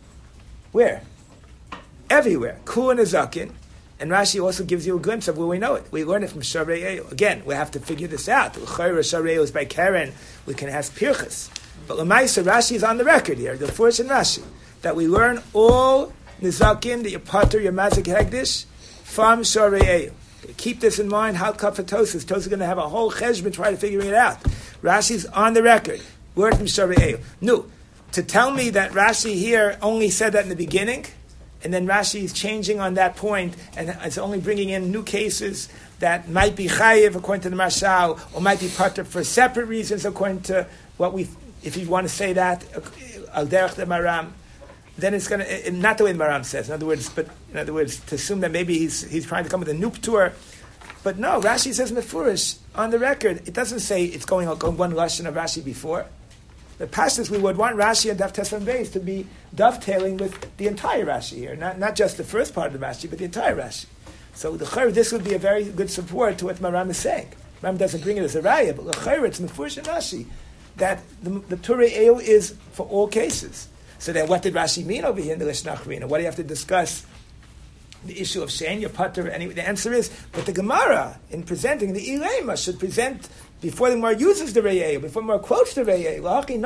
Where? Everywhere. Kulu nizakin. And Rashi also gives you a glimpse of where we know it. We learn it from Sharei Eyu. Again, we have to figure this out. L'chayra Sharei Eyu is by Karen. We can ask Pirchas. But L'maisa, Rashi is on the record here, the first in Rashi, that we learn all nizakin, the Yapater, Yamazik Hegdish, from Sharei Eyu. Keep this in mind. How Kafatosis? Tosis is going to have a whole cheshbon trying to figure it out. Rashi's on the record. Learn from Sharei Eyu. No, to tell me that Rashi here only said that in the beginning, and then Rashi is changing on that point, and it's only bringing in new cases that might be chayiv according to the Mashal, or might be pater for separate reasons according to what we, if you want to say that, al derech the Maram, then it's going to, not the way the Maram says, in other words, to assume that maybe he's trying to come with a new ptur. But no, Rashi says mefurish on the record. It doesn't say it's going on one lashon of Rashi before. The passages we would want Rashi and Daf Tesam Beis to be dovetailing with the entire Rashi here, not just the first part of the Rashi, but the entire Rashi. So this would be a very good support to what Maram is saying. Maram doesn't bring it as a raya, but it's mefurish and Rashi that the Turei Eyu is for all cases. So then, what did Rashi mean over here in the Lishna Achrina? What do you have to discuss? The issue of Shein, your Pater, anyway, the answer is, but the Gemara, in presenting the Ilema, should present, before the Gemara uses the Re'eh, before the Gemara quotes the Re'eh, L'hachi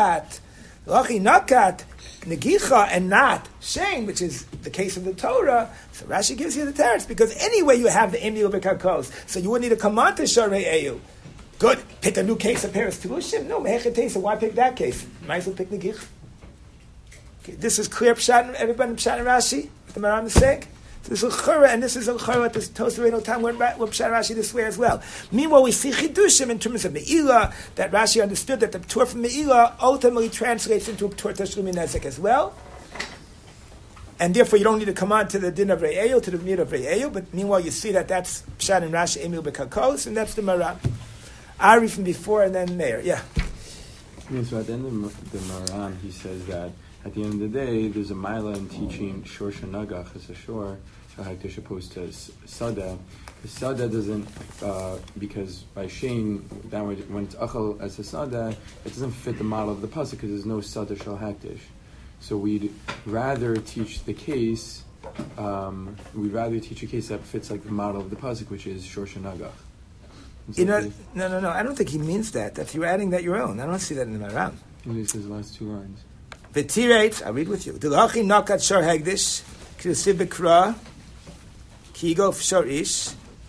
nakat, Negicha, and not Shein, which is the case of the Torah. So Rashi gives you the teretz, because anyway you have the Emil B'Karkos, so you wouldn't need to come on to Sharei Eyu. Good, pick a new case of Paris Telushim? No, Mehechetesa, why pick that case? Might as well pick Negicha. Okay, this is clear Pshat, everybody Pshat and Rashi, what the Maram is saying? So this is l'chora, and this is l'chora. This Tosafos no time went Pshat Rashi this way as well. Meanwhile, we see chidushim in terms of Meila that Rashi understood that the Ptur from Meila ultimately translates into a Ptur Tashlumin Nezek as well. And therefore, you don't need to come on to the din of Re'eyu, to the mir of Re'eyu, but meanwhile, you see that that's Pshat and Rashi Emil B'Kakos, and that's the Maran. Ari from before, and then Meir. Yeah. Yeah, so at the end of the Maran, he says that at the end of the day, there's a Maila in teaching Shor Shanagach as a Shor, Shahakdish opposed to Sada. Because Sada doesn't, because by Shane, that way, when it's Achal as a Sada, it doesn't fit the model of the Pasuk because there's no Sada Shahakdish. So we'd rather teach the case. We'd rather teach a case that fits like the model of the pasuk, which is Shor Shanagach. No. I don't think he means that. If you're adding that your own, I don't see that in the Maran. He says the last two lines. V'tireit, I'll read with you. D'lachi nakat shor hegdish k'usiv b'kra kigo f'shor ish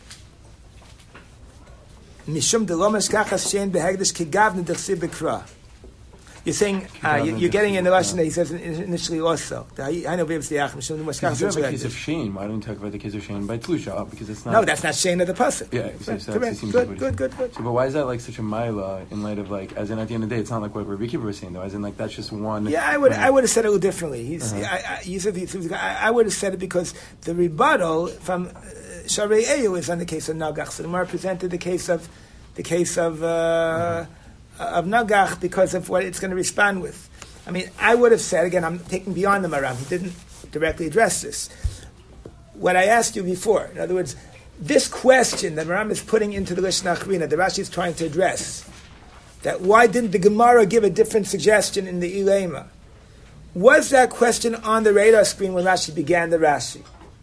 mishum d'lo meskachas shein b'hegdish k'gavne d'chsiv b'kra. You're saying, you're getting in the lesson that he says initially also. I know Bib's the Achim. If you have a case of Shane, why don't you talk about the case of Shane by Tlusha? Because it's not... No, that's not Shane of the Pasuk. Yeah, correct. Good. So, but why is that like such a Maila in light of like, as in at the end of the day, it's not like what Rabbi Kippur was saying though, as in like that's just one... Yeah, I would have said it a little differently. I would have said it because the rebuttal from Sharei Eyu is on the case of Nagach. So the Gemara presented the case of Nagach because of what it's going to respond with. I mean, I would have said, again, I'm taking beyond the Maram. He didn't directly address this. What I asked you before, in other words, this question that Maram is putting into the Lishna Achrina, the Rashi is trying to address, that why didn't the Gemara give a different suggestion in the Ilema? Was that question on the radar screen when Rashi began the Rashi?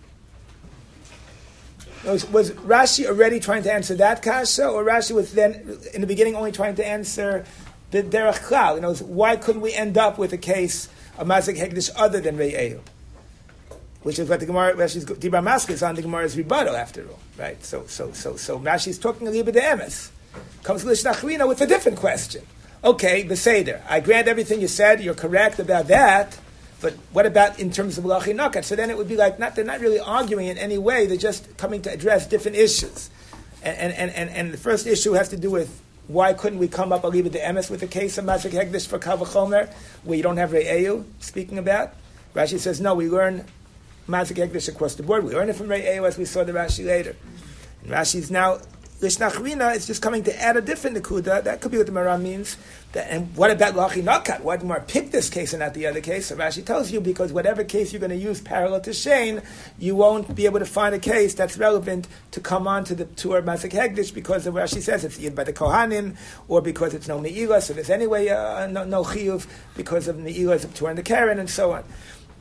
Was Rashi already trying to answer that kasha, or Rashi was then, in the beginning, only trying to answer the derech klal? You know, why couldn't we end up with a case of mazik hekdesh other than re'eyu? Which is what the Gemara, Rashi's Dibra Maska is on the Gemara's rebuttal, after all, right? So Rashi's talking a little bit of emes. Comes to Lishna Achrina with a different question. Okay, Beseder, I grant everything you said, you're correct about that, but what about in terms of Lachi Nakat? So then it would be like, they're not really arguing in any way, they're just coming to address different issues. And the first issue has to do with why couldn't we come up, I'll leave it to Emes, with a case of Mazik Hegdish for Kal V'chomer, where you don't have Re'eyu speaking about? Rashi says, no, we learn Mazik Hegdish across the board. We learn it from Re'eyu as we saw the Rashi later. And Rashi's now, Lishna Achrina is just coming to add a different Nekuda. That could be what the Maram means. And what about Lachi Nakat? Why didn't we pick this case and not the other case? So Rashi tells you, because whatever case you're going to use parallel to Shane, you won't be able to find a case that's relevant to come on to the Tur Mazik Hegdish, because of Rashi says it's either by the Kohanim, or because it's no Me'ilah, so there's anyway no Chiyuv, because of Me'ilah of Tur and the Karen, and so on.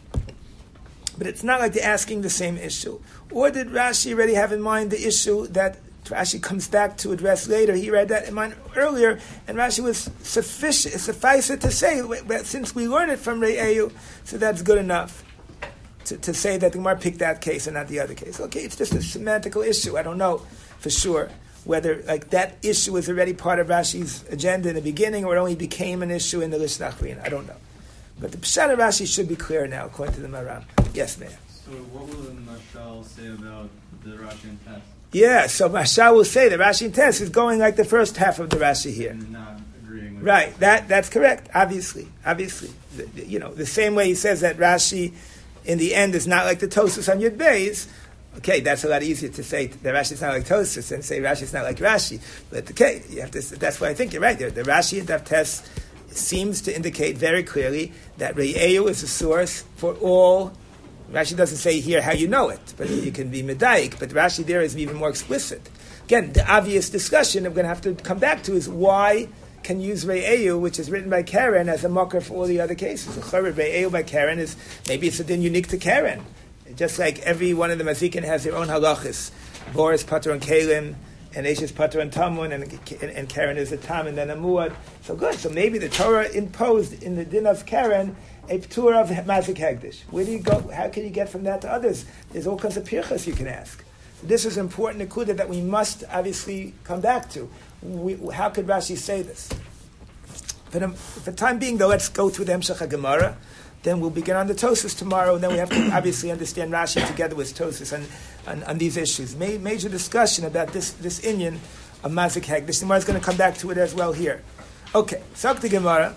But it's not like they're asking the same issue. Or did Rashi already have in mind the issue that Rashi comes back to address later? He read that in mind earlier, and Rashi was suffice it to say, since we learn it from Re'eyu, so that's good enough to say that the Gemara picked that case and not the other case. Okay, it's just a semantical issue. I don't know for sure whether like that issue was already part of Rashi's agenda in the beginning, or it only became an issue in the Lishna Achrina. I don't know. But the Pshat of Rashi should be clear now, according to the Maram. Yes, ma'am. So what will the Mashal say about the Rashi and Tess? Yeah, so Mashal will say the Rashi and Tess is going like the first half of the Rashi here. And not agreeing with right, that's correct, obviously. The same way he says that Rashi, in the end, is not like the Tosfos on Yud Beis. Okay, that's a lot easier to say that Rashi is not like Tosfos than say Rashi is not like Rashi. But okay, you have to, that's why I think you're right there. The Rashi and Daf Tess seems to indicate very clearly that Re'eyu is a source for all. Rashi doesn't say here how you know it, but you can be medayik. But Rashi there is even more explicit. Again, the obvious discussion I'm going to have to come back to is why can use Re'eyu, which is written by Karen, as a mocker for all the other cases. The Chorah Re'eyu by Karen is, maybe it's a din unique to Karen. Just like every one of the Mazikin has their own halachas. Boris, Pater, and Kalim, and Ashes, Pater, and Tamun, and Karen is a Tam, and then a Muad. So good. So maybe the Torah imposed in the din of Karen a ptur of Mazik Hegdish. Where do you go? How can you get from that to others? There's all kinds of pirchas you can ask. So this is an important nekuda that we must obviously come back to. How could Rashi say this? For the time being, though, let's go through the Hemshech HaGemara. then we'll begin on the Tosfos tomorrow, and then we have to obviously understand Rashi together with Tosfos on these issues. Major discussion about this inyan of Mazik Hegdish. The Gemara is going to come back to it as well here. Okay, so the Gemara.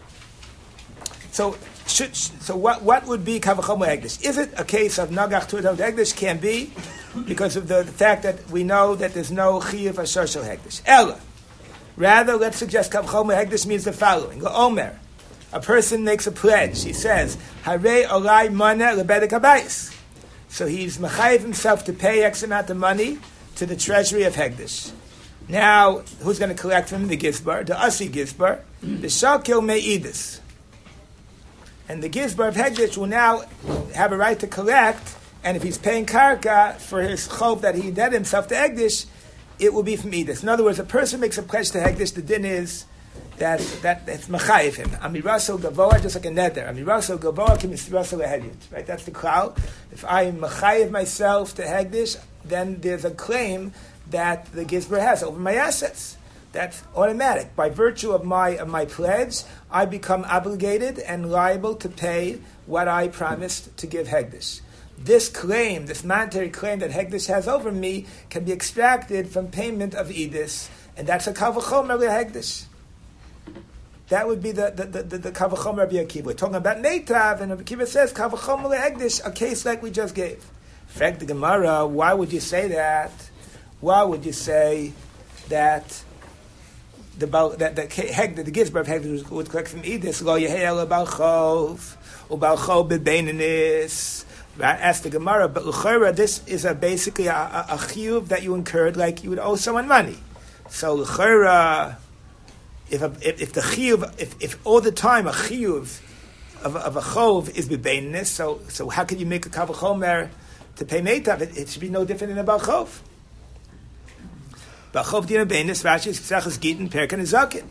So what would be Kavachomer Hegdish? Is it a case of Nagach Turat Hegdish? Can be, because of the fact that we know that there's no Chiyuv Asher Shel Hegdish. Ella. Rather, let's suggest Kavachomer Hegdish means the following. Omer. A person makes a pledge. He says, Harei Olai Mana Lebedek Habayis. So he's mechayiv himself to pay X amount of money to the treasury of Hegdish. Now, who's going to collect from him? The Gizbar, the Asi Gizbar, the Shakil Me'idis. And the Gizbar of Hegdish will now have a right to collect, and if he's paying Karka for his chov that he indebted himself to Hegdish, it will be from Edis. In other words, a person makes a pledge to Hegdish, the din is that's mechayiv him. Amiraso gavoa, just like a neder. Amiraso gavoa kimisiraso lehedyot. Right? That's the klal. If I mechayiv myself to Hegdish, then there's a claim that the Gizbar has over my assets. That's automatic. By virtue of my pledge, I become obligated and liable to pay what I promised to give Hegdish. This claim, this monetary claim that Hegdish has over me, can be extracted from payment of Edis, and that's a kavachomer Hegdish. That would be the Kavachomer Rabbi Akiva. We're talking about Neitav, and Rabbi Akiva says Kavachomer Hegdish, a case like we just gave. In fact, the Gemara, why would you say that? Why would you say that the Gizbar of Hegdish would collect from Edis? Lo Yehei Bal Chov, Ubal Chov Bebeininis. Ask the Gemara, but L'chora, this is basically a chiyuv that you incurred, like you would owe someone money. So L'chora, if the chiyuv, if all the time a chiyuv of a chov is bebeinis, so how can you make a kavachomer to pay meitav? It should be no different than a balchov. Balchov dina beinis Rashi tzachas gitin perkan izakin.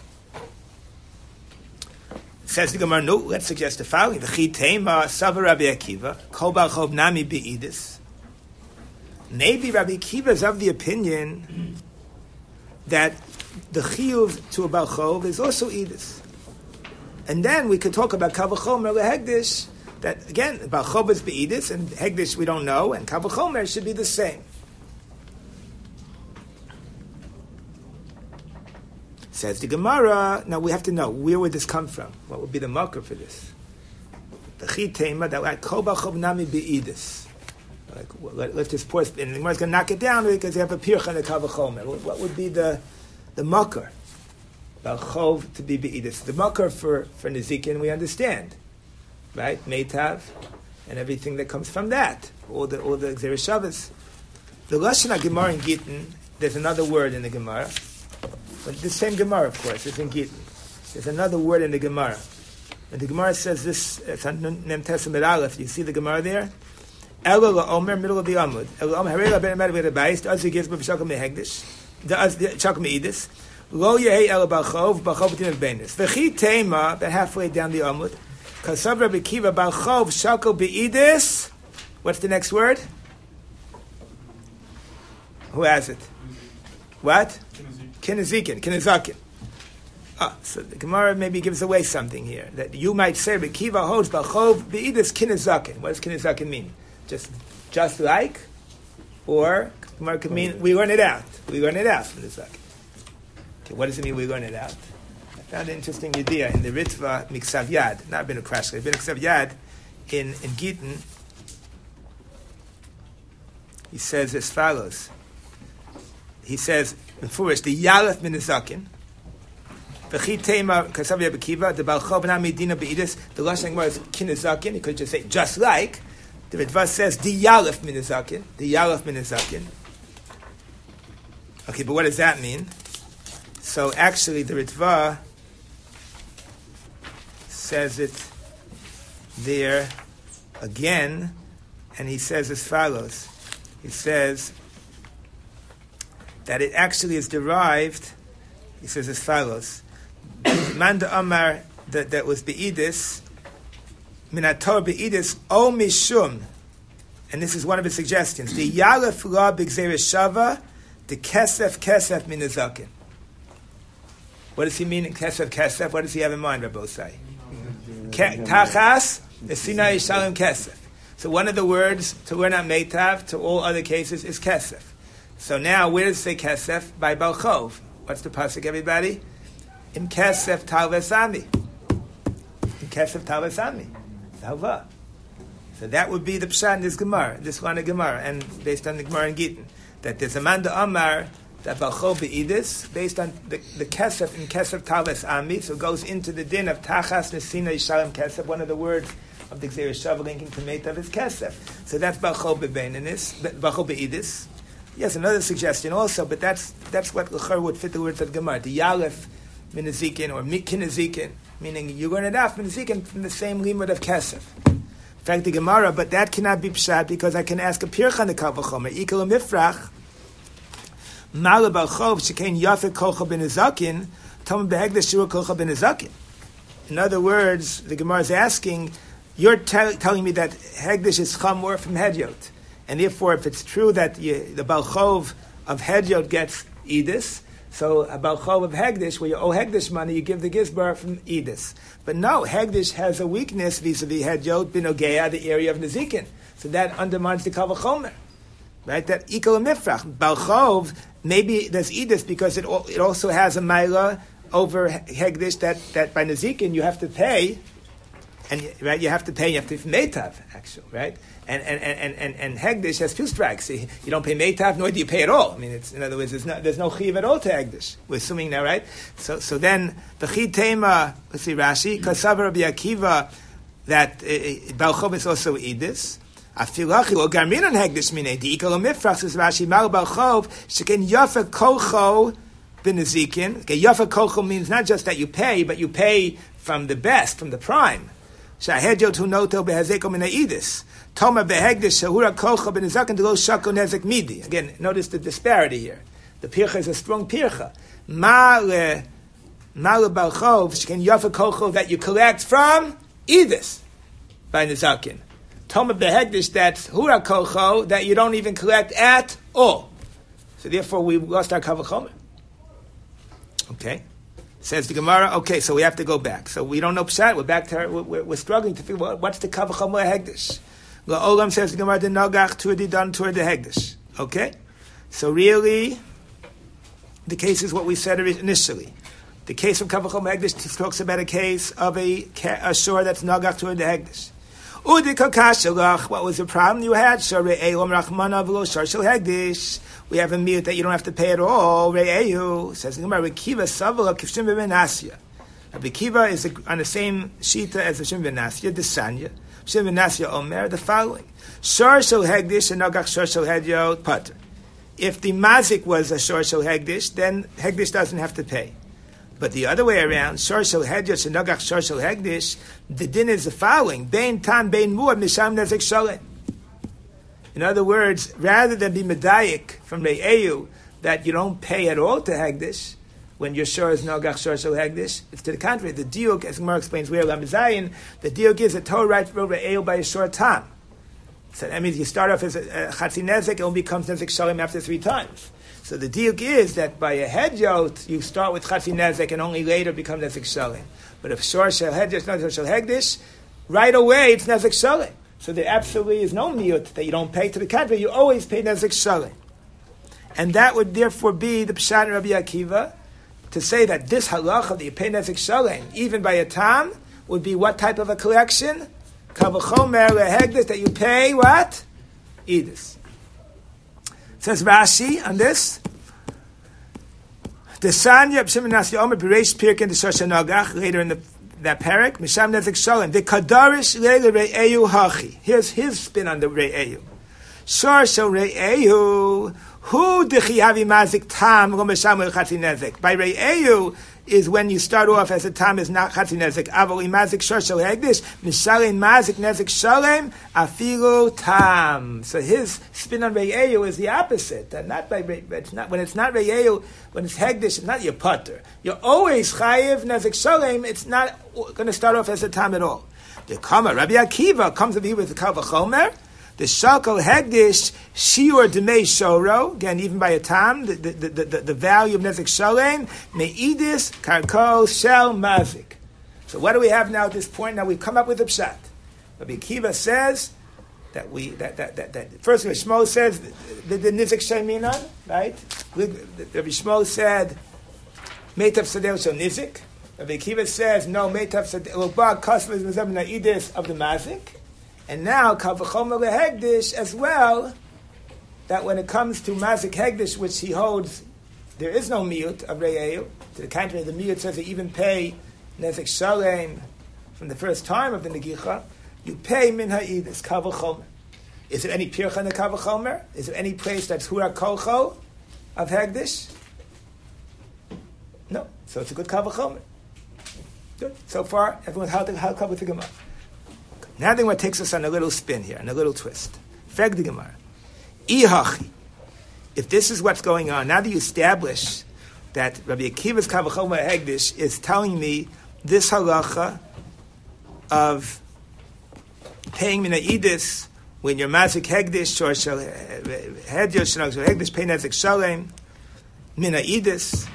Says the Gemara, no, let's suggest the following: the chitema savar Rabbi Akiva kol balchov nami beidis. Maybe Rabbi Akiva is of the opinion that the chiyuv to a balchov is also edis, and then we could talk about kavachomer lehegdish. That again, balchov is beidis, and hegdish we don't know, and kavachomer should be the same. Says the Gemara. Now we have to know, where would this come from? What would be the marker for this? The chitema that like kol balchov nami beidis. Let's just pause. And the Gemara's going to knock it down because you have a pircha and a kavachomer. What would be the makar? Balchov to be beidis. The makar for Nezikin we understand, right? Meitav and everything that comes from that. All the Gzerah Shabbos. The Lashon Gemara in Gittin. There's another word in the Gemara, but the same Gemara, of course, is in Gittin. There's another word in the Gemara, and the Gemara says this. It's on Mem Tesem Aleph. You see the Gemara there. Ela la'omer, middle of the Amud. Ela la'omer, harei la'ben emet v'ed abayis, does he give b'shakam mehegdish, does shakam meidis, lo yehei ela balchov, balchov b'tin of beinis. V'chi tema, about halfway down the Amud, kasav Rabbi Akiva, balchov shakal beidis, what's the next word? Who has it? What? Kinezakin. So the Gemara maybe gives away something here, that you might say, Rabbi Akiva holds balchov beidis kinezakin. What does kinezakin mean? Just like, or Gemara could mean we learn it out. We learn it out from the Zakin. Okay, what does it mean we learn it out? I found an interesting idea in the Ritva Miksav Yad, not been a crash, but Miksav Yad in Gittin. He says as follows. He says, in Furish, the Yalef min Zakin, V'chi tema kasav Rabbi Akiva, the Balchov na medina beidis, the Lashon Gemara is kinezakin. He could just say just like. The Ritva says, the Yalef min Zakin. Okay, but what does that mean? So actually, the Ritva says it there again, and he says as follows. He says that it actually is derived, he says as follows. Manda Amar, that was Be'idis, Minator Be'idis, O Mishum, and this is one of his suggestions, the Yalef La B'Gzerah Shava, the Kesef Minazakin. What does he mean in Kesef? What does he have in mind, Rabbi Osai? Tachas Nesina Yishalem Kesef. So one of the words to learn out Meitav to all other cases is Kesef. So now, where does it say Kesef? By Balchov. What's the pasuk, everybody? In Kesef Tal Vesami. In Kesef Tal Vesami. Salva. So that would be the pshat in this Gemara, this one of Gemara, and based on the Gemara in Gittin, that there's a Manda Amar that Balchov Be'idis, based on the Kesef in Kesef Tal Vesami, so it goes into the din of Tachas Nesina Yishalem Kesef, one of the words of the Gzeir Shav linking to Meitav is Kesef. So that's Balchov Be'idis. Yes, another suggestion also, but that's what L'chor would fit the words of Gemara. The Yalef Minazikin or Mikinazikin, meaning you learn it out from Zikin from the same limud of Kesef. In fact, the Gemara, but that cannot be pshat because I can ask a pircha the Kavachomer. Ikal Mifrach, Mala Balchov, Shekain Yafet Kocha Ben Azakin, Tom Behegdesh Shura Kocha Ben Azakin. In other words, the Gemara is asking, you're telling me that Hegdish is chamor from Hedyot. And therefore, if it's true that the Balchov of Hedyot gets Edis, so a Balchov of Hegdish, where you owe Hegdish money, you give the Gizbar from Edis. But no, Hegdish has a weakness vis-a-vis Hedyot, Binogea, the area of Nezikin. So that undermines the Kavachomer. Right? That Ikal Mifrach. Balchov, maybe there's Edis because it also has a Maila over Hegdish that by Nezikin you have to pay. And right, you have to pay Meitav, actually, right? And Hegdish has two strikes. You don't pay Meitav, nor do you pay at all. I mean, in other words, there's no chiv at all to Hegdish. We're assuming now, right? So then the Chitema, let's see Rashi, Kasav Rabbi Akiva, that Balchov is also Edis. Afilachi or Garmin on Hegdish mine the Ikal Mifrach is Rashi Mal Balchov Sheken Yafa Kocho B'Nezikin. Okay, Yafa Kocho means not just that you pay, but you pay from the best, from the prime. Shahedyo tu noto behazeko min ha'idis. Toma behegdish shahura kocha b'nezaken delo shako nezek midi. Again, notice the disparity here. The pircha is a strong pircha. Ma le balchov shken yafa kocho that you collect from idis by nezaken. Toma behegdish that's hura kocho that you don't even collect at all. So therefore we lost our kavachomer. Okay. Says the Gemara, okay, so we have to go back. So we don't know Pshat, we're back to we're struggling to figure out what's the Kavachomer Hegdish. Olam says the Gemara, the Nogach Turdi Dan Tur the Hegdish. Okay? So really, the case is what we said initially. The case of Kavachomer Hegdish talks about a case of a shore that's Nogach Tur the Hegdish. What was the problem you had? We have a mute that you don't have to pay at all. Re'ehu says the Gemara, Kiva Savala Kivshim ben Nasya. Rabbi Kiva is on the same shita as the Shim ben Nasya, the Sanya. Shim ben Nasya Omer, the following: Shor Shel Hegdish and Nogach Shor Shel Hedyot Pater. If the mazik was a Shor Shel Hegdish, then Hegdish doesn't have to pay. But the other way around, Shor Shel Hedyot and Nogach Shor Shel Hegdish, the din is the following: Bein Tan Bein Muad Misham Nezek Shalem. In other words, rather than be medayik from Re'eyu that you don't pay at all to Hegdish, when your shor is Nogach Shor Shel Hegdish, it's to the contrary. The diuk, as Gemara explains, where Lamizayin, the diuk is a Torah right for Re'eyu by a short time. So that means you start off as a Chatzi Nezek, it only becomes Nezek Shalem after 3 times. So the diuk is that by a Hedyot, you start with Chatzi Nezek and only later become Nezek Shalem. But if Shor Shel Hedyot, Nogach Shel Hegdish, right away it's Nezek Shalem. So there absolutely is no miyut that you don't pay. To the contrary, you always pay Nezek Shalem. And that would therefore be the Pshat Rabbi Akiva, to say that this halacha that you pay Nezek Shalem, even by a tam, would be what type of a collection? Kavachomer lehegdish, that you pay what? Edis. Says Rashi on this. The Sanya B'Shim Nasya Omer B'Reish Pirkin the Shosha Nogach, later in that parak, Misham Nezek Shalem, the Kadarish Leile Re'eyu Hachi. Here's his spin on the Re'eyu. Shor Shel Re'eyu, Hu Dechi Havi Mazik Tam Lo Misham Chatzi Nezek. By Re'eyu is when you start off as a tam is not Chatzi Nezek. Avol Imazik Shor Shel Hegdish, Mishalem Mazik Nezek Shalem, Afilu Tam. So his spin on Re'eyu is the opposite. That not by it's not when it's not Re'eyu, when it's Hegdish, it's not your putter. You're always Chayiv Nezek Shalem. It's not going to start off as a tam at all. The Kama Rabbi Akiva comes to be with the Kavachomer. The Shakal Hegdish Shiur Demei Shoro, again, even by a tam, the value of Nezek Shalem, Me'idis Karkol Shel Mazik. So what do we have now at this point? Now we've come up with a pshat. Rabbi Akiva says that first Rabbi Shmuel says the nizik sheminan, right? Rabbi Shmuel said meitav sadeh shel nizik. Rabbi Akiva says no meitav sadeh lobag kasvas mezem naidis of the mazik. And now kal v'chomer lehegdish as well. That when it comes to mazik hegdish, which he holds, there is no miyut of re'eu. To the contrary, the miyut says they even pay nezik shalem from the first time of the negicha. You pay min ha'idis, kal v'chomer. Is there any pircha in the kal v'chomer? Is there any place that's hura kolcho of hegdish? No. So it's a good kal v'chomer. Good. So far, everyone's how come with the Gemara. Now the Gemara takes us on a little spin here, and a little twist. Feg the Gemara. Ihachi. If this is what's going on, now that you establish that Rabbi Akiva's kal v'chomer hegdish is telling me this halacha of paying min ha'idis when you're mazik hegdish or hegdish hegdish pay nezik shalem min ha'idis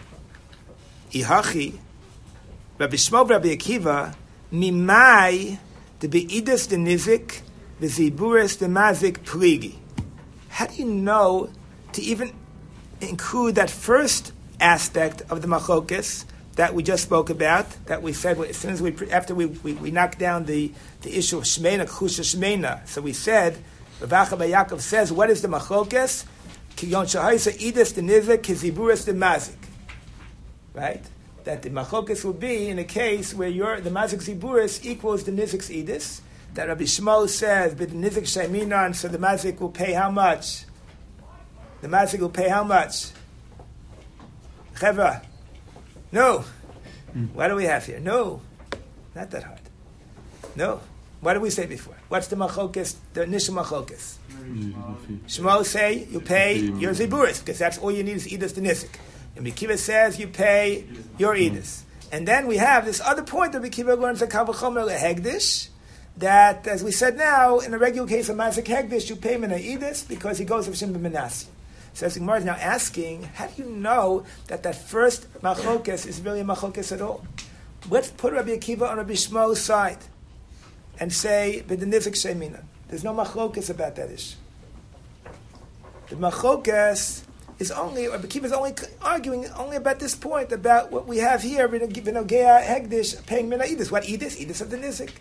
ihachi Rabbi Shmuel Rabbi Akiva mimai the beidis the nizik the ziburis the mazik pligi. How do you know to even include that first aspect of the machokis that we just spoke about, that we said as soon as after we knocked down the issue of shmeina, chusha shmeina. So we said, Rav Acha bar Yaakov says, what is the machokes? Ki yon shahaisa idis the nizik, ki ziburis the mazik. Right? That the machokes will be in a case where the mazik ziburis equals the nizik's idis. That Rabbi Shmuel says, but the nizik sheminan, so the mazik will pay how much? The mazik will pay how much? Chevra. No. What do we have here? No. Not that hard. No. What did we say before? What's the machokes, the initial machokes? Shmuel say you pay your ziburis, because that's all you need is idus the nisik. And Akiva says you pay your idus. And then we have this other point that Akiva learns at kal v'chomer lehegdish, that, as we said now, in a regular case of mazik hegdish, you pay min ha'idus because he goes of Shimon ben Menashe. So as the Gemara is now asking, how do you know that first machokes is really a machokes at all? Let's put Rabbi Akiva on Rabbi Shmuel's side and say, b'denizik shemina. There's no machokes about that issue. The machokes is only, Rabbi Akiva is only arguing only about this point, about what we have here, b'nogea hegdish, paying min ha'idus. What idus? Idus of the nizik.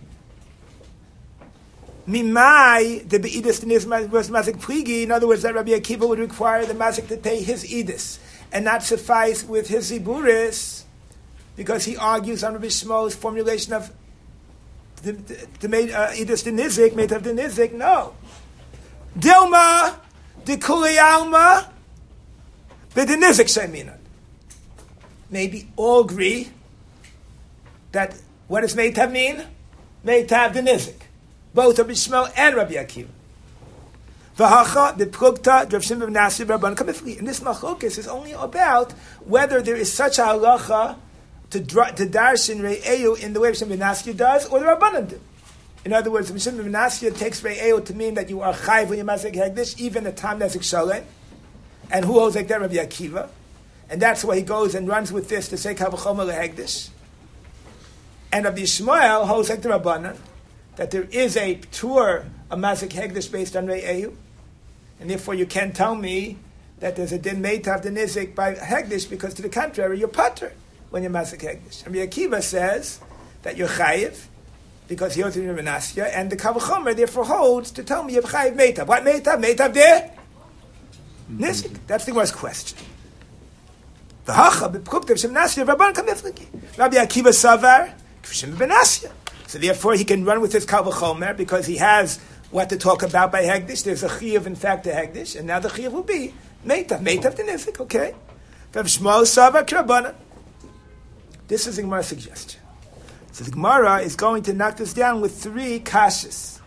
Mimai the beidus was mazik prigi. In other words, that Rabbi Akiva would require the mazik to pay his idus and not suffice with his ziburis, because he argues on Rabbi Shmuel's formulation of the idus the nizik, made of the nizik. No, Dilma the kuli alma, but the nizik sheminan. Maybe all agree that what does meitav mean? Meitav the nizik. Both Rabbi Shmuel and Rabbi Akiva. V'hacha the plugta Rav Shimon ben Menashe Rabban Kamifli. And this machokes is only about whether there is such a halacha to darshan re'eu in the way Rav Shimon ben Menashe does, or the Rabbanan do. In other words, Rav Shimon ben Menashe takes re'eu to mean that you are chayiv when you mazik hegdish, even the tam nezik shalem. And who holds like that? Rabbi Akiva. And that's why he goes and runs with this to say kal v'chomer lehegdish. And Rabbi Shmuel holds like the Rabbanan, that there is a tour of mazik hegdish based on re'eu, and therefore you can't tell me that there's a din meitav the nizik by hegdish, because to the contrary, you're pater when you're mazik hegdish. And Rabbi Akiva says that you're chayiv because he holds in Menashe, and the kal v'chomer therefore holds to tell me you're chayiv meitav. What meitav? Meitav there? Nizik. That's the worst question. The hacha b'pkuktav shem Menashe Rabban Kamifli. Rabbi Akiva savar k'v'shem Menashe. So therefore, he can run with his kal v'chomer because he has what to talk about by hegdish. There's a chiyuv, in fact, to hegdish, and now the chiyuv will be meitav the nizik. Okay, Rav Shmuel savar k'Rabbanan. This is the Gemara's suggestion. So the Gemara is going to knock this down with three kashas.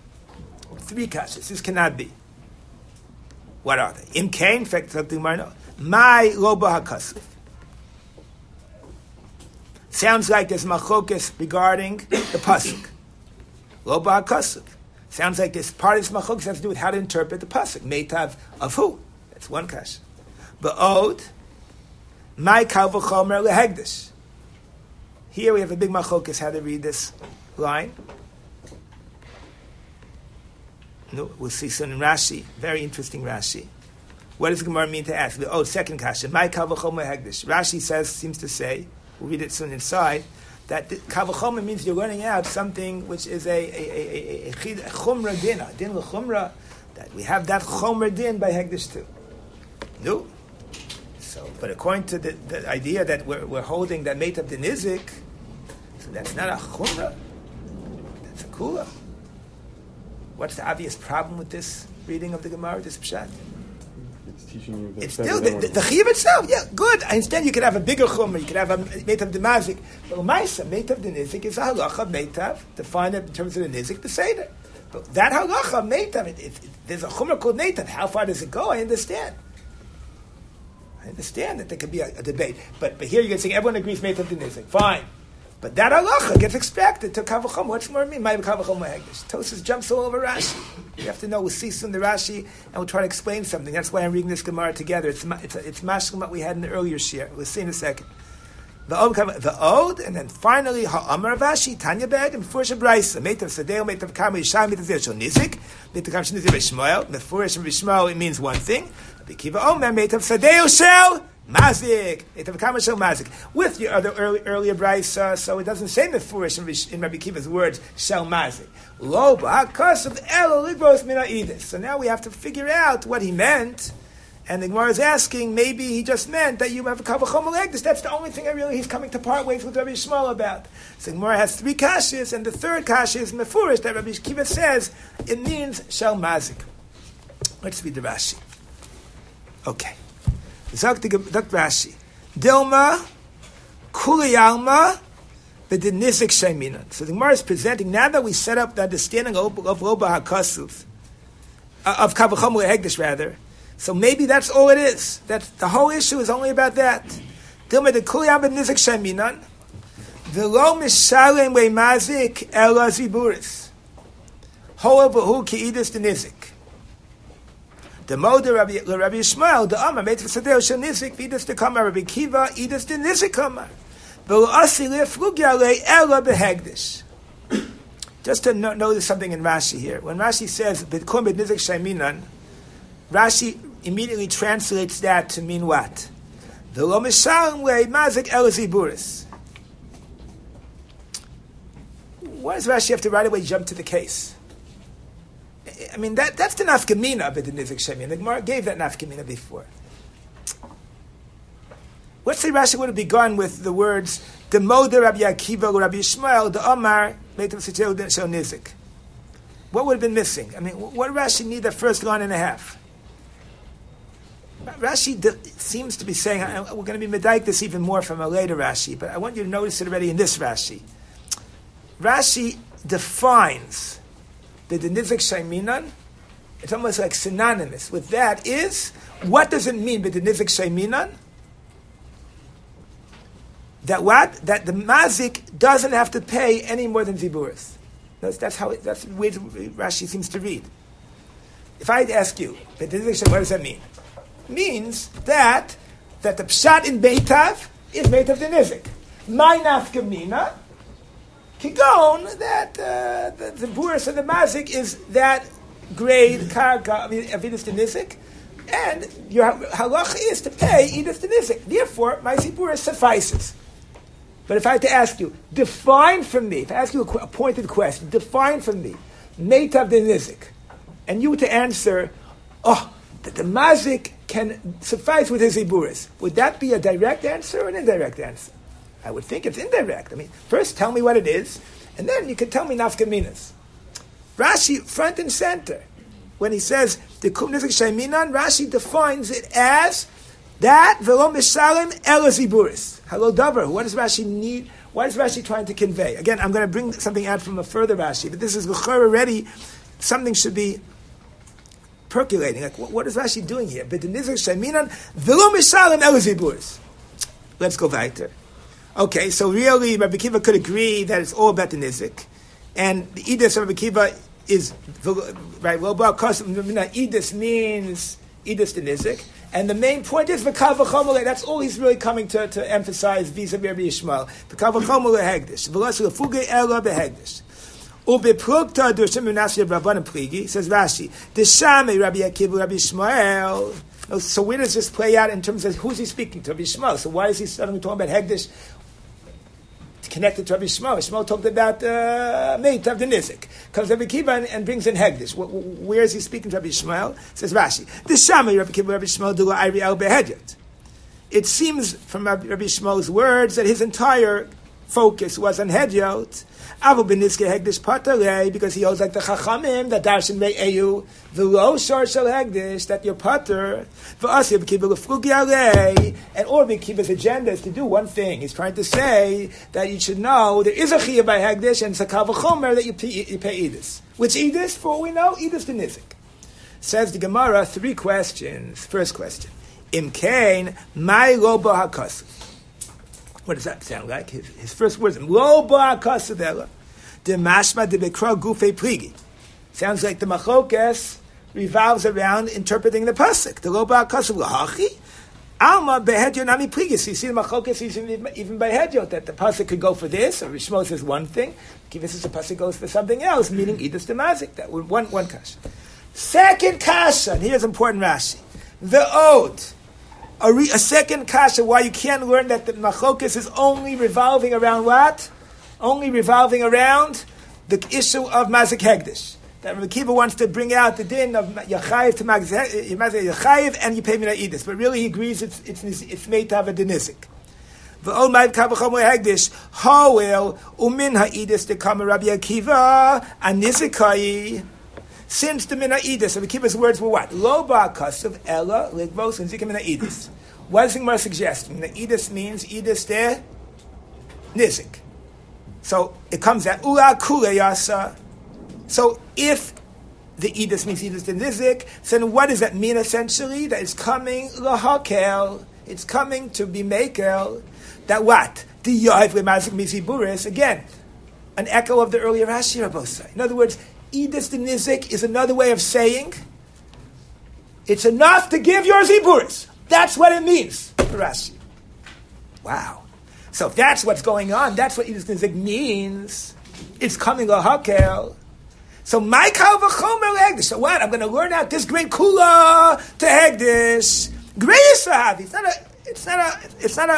This cannot be. What are they? Im kain, in fact, the Gemara knows. My lo b'hakasuf. Sounds like there's machokes regarding the pasuk. Lo b'hakasuf. Sounds like this part of this machokes has to do with how to interpret the pasuk. Meitav of who? That's one kasha. Ba'od, my kal v'chomer lehegdish. Here we have a big machlokas how to read this line. No, we'll see soon in Rashi. Very interesting Rashi. What does Gemara mean to ask? Oh, second kasha. My kavachoma hegdish. Rashi seems to say, we'll read it soon inside, that kavachoma means you're learning out something which is a chumra din, a din l'chumra, that we have that chomer din by hegdish too. No. So, but according to the idea that we're holding that made of the nizik, so that's not a chumrah, that's a kula. What's the obvious problem with this reading of the Gemara, this pshat? It's teaching you. It's still the chiyuv itself. Yeah, good. I understand. You could have a bigger chumrah. You could have a made of the mazik. But u'maisa made of the nizik is a halacha made of defined in terms of the nizik the seder. But that halacha made of there's a chumrah called made of. How far does it go? I understand. I understand that there could be a debate, but here you're saying everyone agrees made of the nizik. Fine, but that halacha gets expected to kavachom. What's more mean? My kavachom hegdish. Tosas jumps all over Rashi. You have to know we'll see soon the Rashi, and we'll try to explain something. That's why I'm reading this Gemara together. It's mashlim what we had in the earlier shir. We'll see in a second. The od, and then finally ha'amar Rashi Tanya bed and Mefurish Brayso made of sadeo made of kama yishai made of zeh nizik made of kama nizik b'shmoel Mefurish b'shmoel it means one thing. Kiva Omer made of sadeo shel mazik made of kama shel mazik with your other earlier Brayso, so it doesn't say Mefurish in Rabbi Kiva's words shel mazik lo ba'akas of elo ligros mina idis. So now we have to figure out what he meant. And the Gemara is asking, maybe he just meant that you have a kavachom legdus. That's the only thing he's coming to part ways with Rabbi Shmuel about. So the Gemara has three kashas, and the third kasha is mefurish that Rabbi Kiva says it means shel mazik. Let's read the Rashi. Okay, Zok Rashi. Dilma kuliyalma b'denizik sheminan. So the Gemara is presenting now that we set up the understanding of Loba Hakasuf of kavachom legdus rather. So maybe that's all it is. That the whole issue is only about that. Dilma de kuliyam b'nizik sheminan, v'lo mishalem mazik ela ziburis. Hol v'hu ki'idus de nizik. The mode Rabbi Yishmael, the Amar made for sadeo shel nizik v'idus de kamar Rabbi Kiva idus de nizik kamar. V'lo asi leflugya le ela behegdish. Just to notice something in Rashi here. When Rashi says b'kum b'nizik sheminan, Rashi immediately translates that to mean what? The lo mishalem le mazik el ziburis. Why does Rashi have to right away jump to the case? I mean, that's the nafkamina, but the nizik shemin. The Gemara gave that nafkamina before. Let's say Rashi would have begun with the words the moder Rabbi Akiva or Rabbi Yishmael the Omar meitam shel nizik. What would have been missing? I mean, what did Rashi need that first line and a half? Rashi seems to be saying, we're going to be medaik this even more from a later Rashi, but I want you to notice it already in this Rashi. Rashi defines the nizik sheminan. It's almost like synonymous with that is, what does it mean by the nizik sheminan? That what? That the mazik doesn't have to pay any more than ziburis. That's the way Rashi seems to read. If I ask you, what does that mean? Means that the pshat in Beitav is made of the nizik. My nafkamina, kigon, that the buris of the mazik is that grade karka avidus the nizik, and your halacha is to pay idus the nizik. Therefore, my ziburis suffices. But if I had to ask you, define for me, if I ask you a pointed question, define for me, meitav the nizik, and you were to answer, that the mazik can suffice with his ziburis, would that be a direct answer or an indirect answer? I would think it's indirect. I mean, first tell me what it is, and then you can tell me nafkaminas. Rashi, front and center, when he says the kum nizik sheminan, Rashi defines it as that v'lo mishalem ela ziburis. Hello, Dover. What does Rashi need? What is Rashi trying to convey? Again, I'm going to bring something out from a further Rashi, but this is l'chor already. Something should be percolating. Like, what is Rashi doing here? Let's go weiter. Okay, so really, Rabbi Kiva could agree that it's all about the nizik, and the idus of Rabbi Kiva is right. Well, because idus means Idus the Nizik. And the main point is V'kav v'chomel. That's all he's really coming to emphasize vis-a-vis Rabbi Yishmael. V'kav v'chomel lehegdish. V'los lefuge ela behegdish. Ubeprukta d'Rishim Menashe Rabbanan Pligi, says Rashi, Deshame Rabbi Akiva Rabbi Yishmael. So where does this play out in terms of who's he speaking to? Rabbi Yishmael. So why is he suddenly talking about Hegdish? It's connected to Rabbi Yishmael. Yishmael talked about Meit of the Nizik. Comes Rabbi Akiva and brings in Hegdish. Where is he speaking to Rabbi Yishmael? Says Rashi, Deshame Rabbi Akiva Rabbi Yishmael Dula Iri El Behedyot. It seems from Rabbi Yishmael's words that his entire focus was on Hedyot. Avu beniske hegdish patarei, because he holds like the Chachamim that darshan re'eyu v'lo shor shel hegdish, that your pater v'asya b'kibbel l'frugi alei, and or b'kibbel's agenda is to do one thing. He's trying to say that you should know there is a chiyah by hegdish and it's a kal v'chomer that you pay idus. Which idus? For all we know, idus the nizik. Says the Gemara, 3 questions. First question: Im kain mai lo bo hakasuf. What does that sound like? His first words, Lo ba'akasavela, de mashma de bekra gufe pligi. Sounds like the machokes revolves around interpreting the pasuk. The lo ba'akasavela hachi, alma behedyo nami pligi. So you see the machokes even by hedyot, that the pasuk could go for this, or Rishmo says one thing, Kiva says the pasuk goes for something else, meaning idus demazik. That one kasha. Second kasha, and here's important Rashi. The ode. A second kasha why you can't learn that the machokes is only revolving around what? Only revolving around the issue of mazik hegdish. That Rabbi Akiva wants to bring out the din of yachayiv to mazik yachayiv and you pay mina idus, but really he agrees it's meitav and denizik. V'ol ma'id kavachom hegdish ha'il umin ha'idus to come Rabbi Akiva anizikai. Since the mina idus, Rabbi Akiva's words were what? Lo ba'akasav ella ligvos and zikim mina idus. What is the Gemara suggesting? The idus means idus de nizik. So it comes out ula kule yasa. So if the idus means idus de nizik, so then what does that mean essentially? That it's coming lahakel. It's coming to be makel. That what? The yahiv lemazik miziburis. Again, an echo of the earlier Rashi Rabbosai. In other words, idus de nizik is another way of saying it's enough to give your ziburis. That's what it means for Rashi. Wow. So if that's what's going on, that's what idus de nizik means. It's coming a hakel. So my kal v'chomer hegdish. So what? I'm going to learn out this great kula to hegdish. Great sahavi. It's not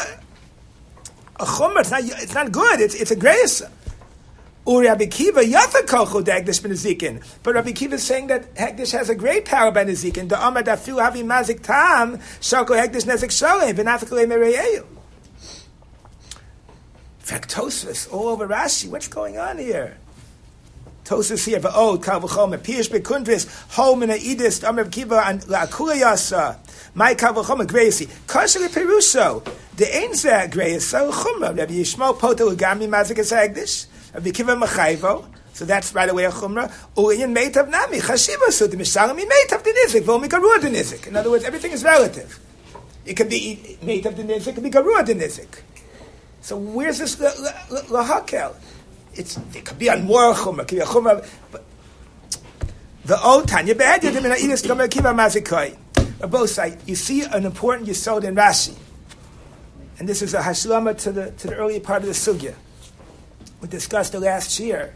a chomer. It's not good. It's a greisa. Rabbi Akiva yafa kochu hegdish b'nezikin. But Rabbi Akiva is saying that hegdish has a great power by nezikin. The amar dafilu havi mazik tam shako hegdish nezik sholem v'nafik le'mereyeyu. In fact, Tosfos all over Rashi. What's going on here? Tosfos here v'od kal v'chomer pirush bekundris home in aidis amar Rabbi Akiva and la'akula yasa my kal v'chomer greisi kasher lepirusho the ein zeh greisa chumra Rabbi Yishmael poto legami mazik es hegdish. Rabbi Akiva machayvo, so that's right away a chumrah. U'in meitav nami chashiva so the mishalami meitav the nizik v'ol migarua the nizik. In other words, everything is relative. It could be meitav the nizik, it could be garua the nizik. So where's this lahakel? It could be on more chumrah, it could be a chumrah. But the old Tanya be'edyot in ha'idus Rabbi Akiva mazikai. Both sides, you see an important yesod in Rashi, and this is a hashlama to the earlier part of the sugya. We discussed the last year.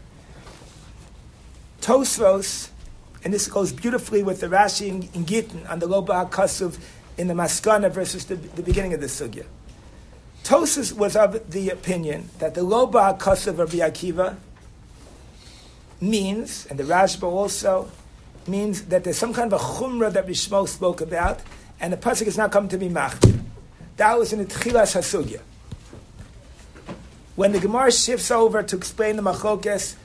Tosfos, and this goes beautifully with the Rashi in Gittin on the Lo ba'akasuv in the Maskana versus the beginning of the Sugya. Tosfos was of the opinion that the Lo ba'akasuv of Rabbi Akiva means, and the Rashba also, means that there's some kind of a chumrah that Rishmo spoke about, and the pasuk is not coming to be machmir. That was in the Tchilas HaSugya. When the Gemara shifts over to explain the machokes,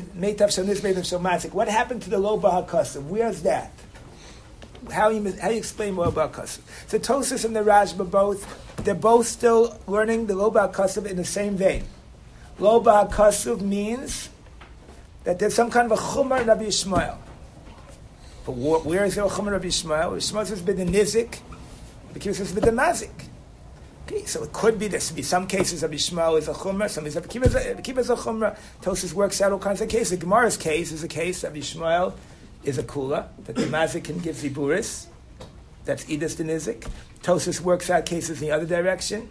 what happened to the lo ba'akasav? Where's that? How you explain lo ba'akasav? So Tosfos and the Rashba they're both still learning the lo ba'akasav in the same vein. Lo ba'akasav means that there's some kind of a chumar in Rabbi Yishmael. But where is there a chumar in Rabbi Yishmael? Yishmael says b'd nizik, because says b'd mazik. Okay, so it could be this. Be some cases of Yishmael is a chumrah, some Rabbi Akiva is a chumrah. Tosfos works out all kinds of cases. The Gemara's case is a case of Yishmael is a kula that the mazik can give ziburis, That's Idus de Nizik. Tosfos works out cases in the other direction.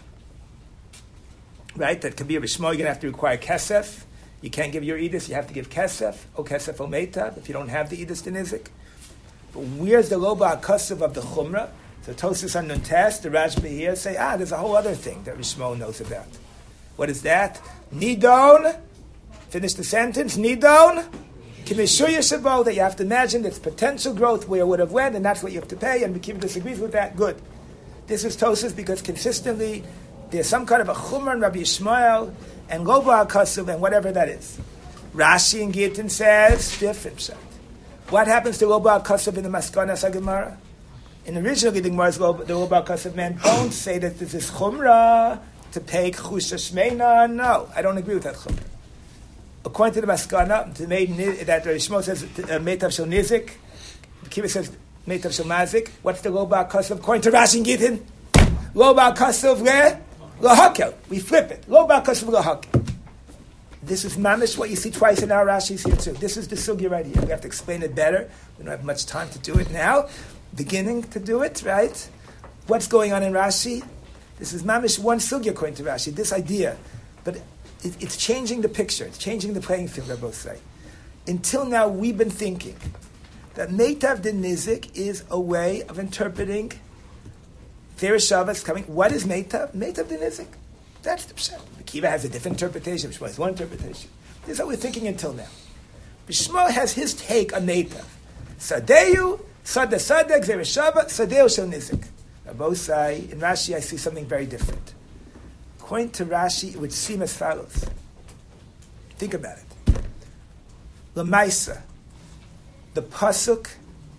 Right? That could be a Rishmo, you're going to have to require Kesef. You can't give your Idus, you have to give Kesef, or Kesef o Meitav, if you don't have the Idus de Nizik. But where's the Loba HaKasav of the Chumrah? So Tosfos on Nuntes, the Rashba here, say, there's a whole other thing that Rishmo knows about. What is that? Nidon, finish the sentence, Nidon, Kimishuya Shabo, that you have to imagine its potential growth where it would have went, and that's what you have to pay, and Mekiva disagrees with that, good. This is Tosfos because consistently there's some kind of a Chumrah in Rabbi Yishmael, and Loba HaKasav, and whatever that is. Rashi in Gittin says, different shot. What happens to Loba HaKasav in the Maskanas HaGemara? In originally the Gemara's the Loba HaKasav men don't say that this is Chumrah to pay Chusha Shmeina. No, I don't agree with that Chumrah. According to the Maskana, that Rishmo says Meitav Shel Nizik, Kiva says Meitav Shel Mazik. What's the Loba HaKasav? According to Rashi in Gittin, Loba HaKasav L'Hakel. We flip it. Loba HaKasav L'Hakel. This is mamish what you see twice in our Rashi's here too. This is the sugya right here. We have to explain it better. We don't have much time to do it now. Beginning to do it, right? What's going on in Rashi? This is mamish one sugya according to Rashi. This idea, but it's changing the picture. It's changing the playing field. I both say. Until now, we've been thinking that Meitav de Nizik is a way of interpreting Zeresh Shabbos coming. What is Meitav? Meitav de Nizik. That's the pshat. Kiva has a different interpretation. Bishmo has one interpretation. This is how we're thinking until now. Bishmo has his take on Meitav. Sadeyu, Sadek, Zereshava, Sadeu Shel Nizik. Both say, in Rashi I see something very different. According to Rashi, it would seem as follows. Think about it. Lamaisa, the pasuk,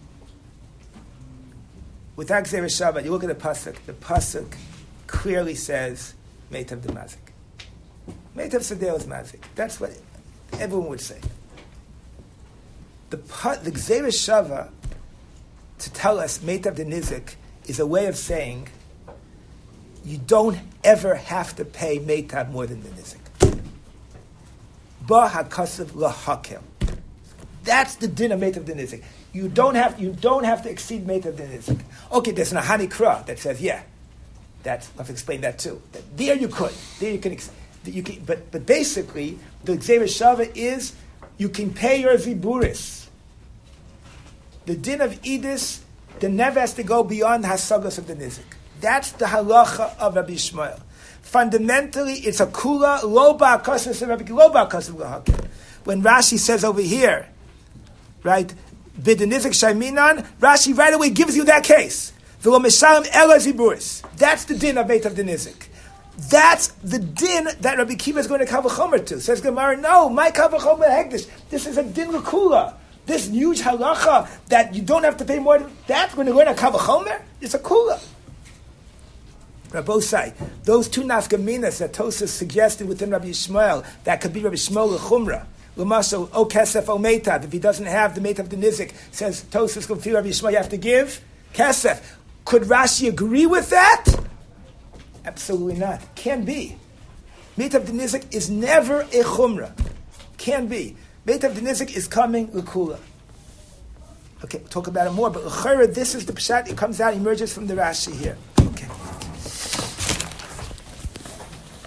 without Zereshava, you look at the pasuk clearly says, Meitav de Mazik. Meitav Sadeo is Mazik. That's what everyone would say. The Gzeres Shava, to tell us Meitav de Nizik, is a way of saying you don't ever have to pay Meitav more than the Nizik. Ba HaKasav L'Hakel. That's the din of Meitav de Nizik. You don't have to exceed Meitav de Nizik. Okay, there's an Ahani Kra that says, I'll have to explain that too. There you could. There you can. But basically, the Gzeres Shava is you can pay your ziburis. The din of Idis, the never has to go beyond Hasagas of the Nizik. That's the halacha of Rabbi Yishmael. Fundamentally, it's a kula loba akasav Rabbi loba akasav lahakel. When Rashi says over here, right, b'denizik shayminan, Rashi right away gives you that case. That's the din of Meitav de Nizik. That's the din that Rabbi Kiva is going to Kavachomer to. Says Gemara, no, my Kavachomer Hegdish. This is a din l'kula. This huge halacha that you don't have to pay more than that when you learn a Kavachomer, it's a kula. Rabbosai, those two nafkaminas that Tosfos suggested within Rabbi Yishmael, that could be Rabbi Shmuel l'chumra. L'masel, o kesef o meitav. If he doesn't have the meitav de Nizik, says Tosfos could feel Rabbi Yishmael, you have to give kesef. Could Rashi agree with that? Absolutely not. Can be. Meitav de Nizik is never a chumrah. Can be. Meitav de Nizik is coming l'kula. Okay, we'll talk about it more, but l'chayra, this is the pshat, it comes out, emerges from the Rashi here.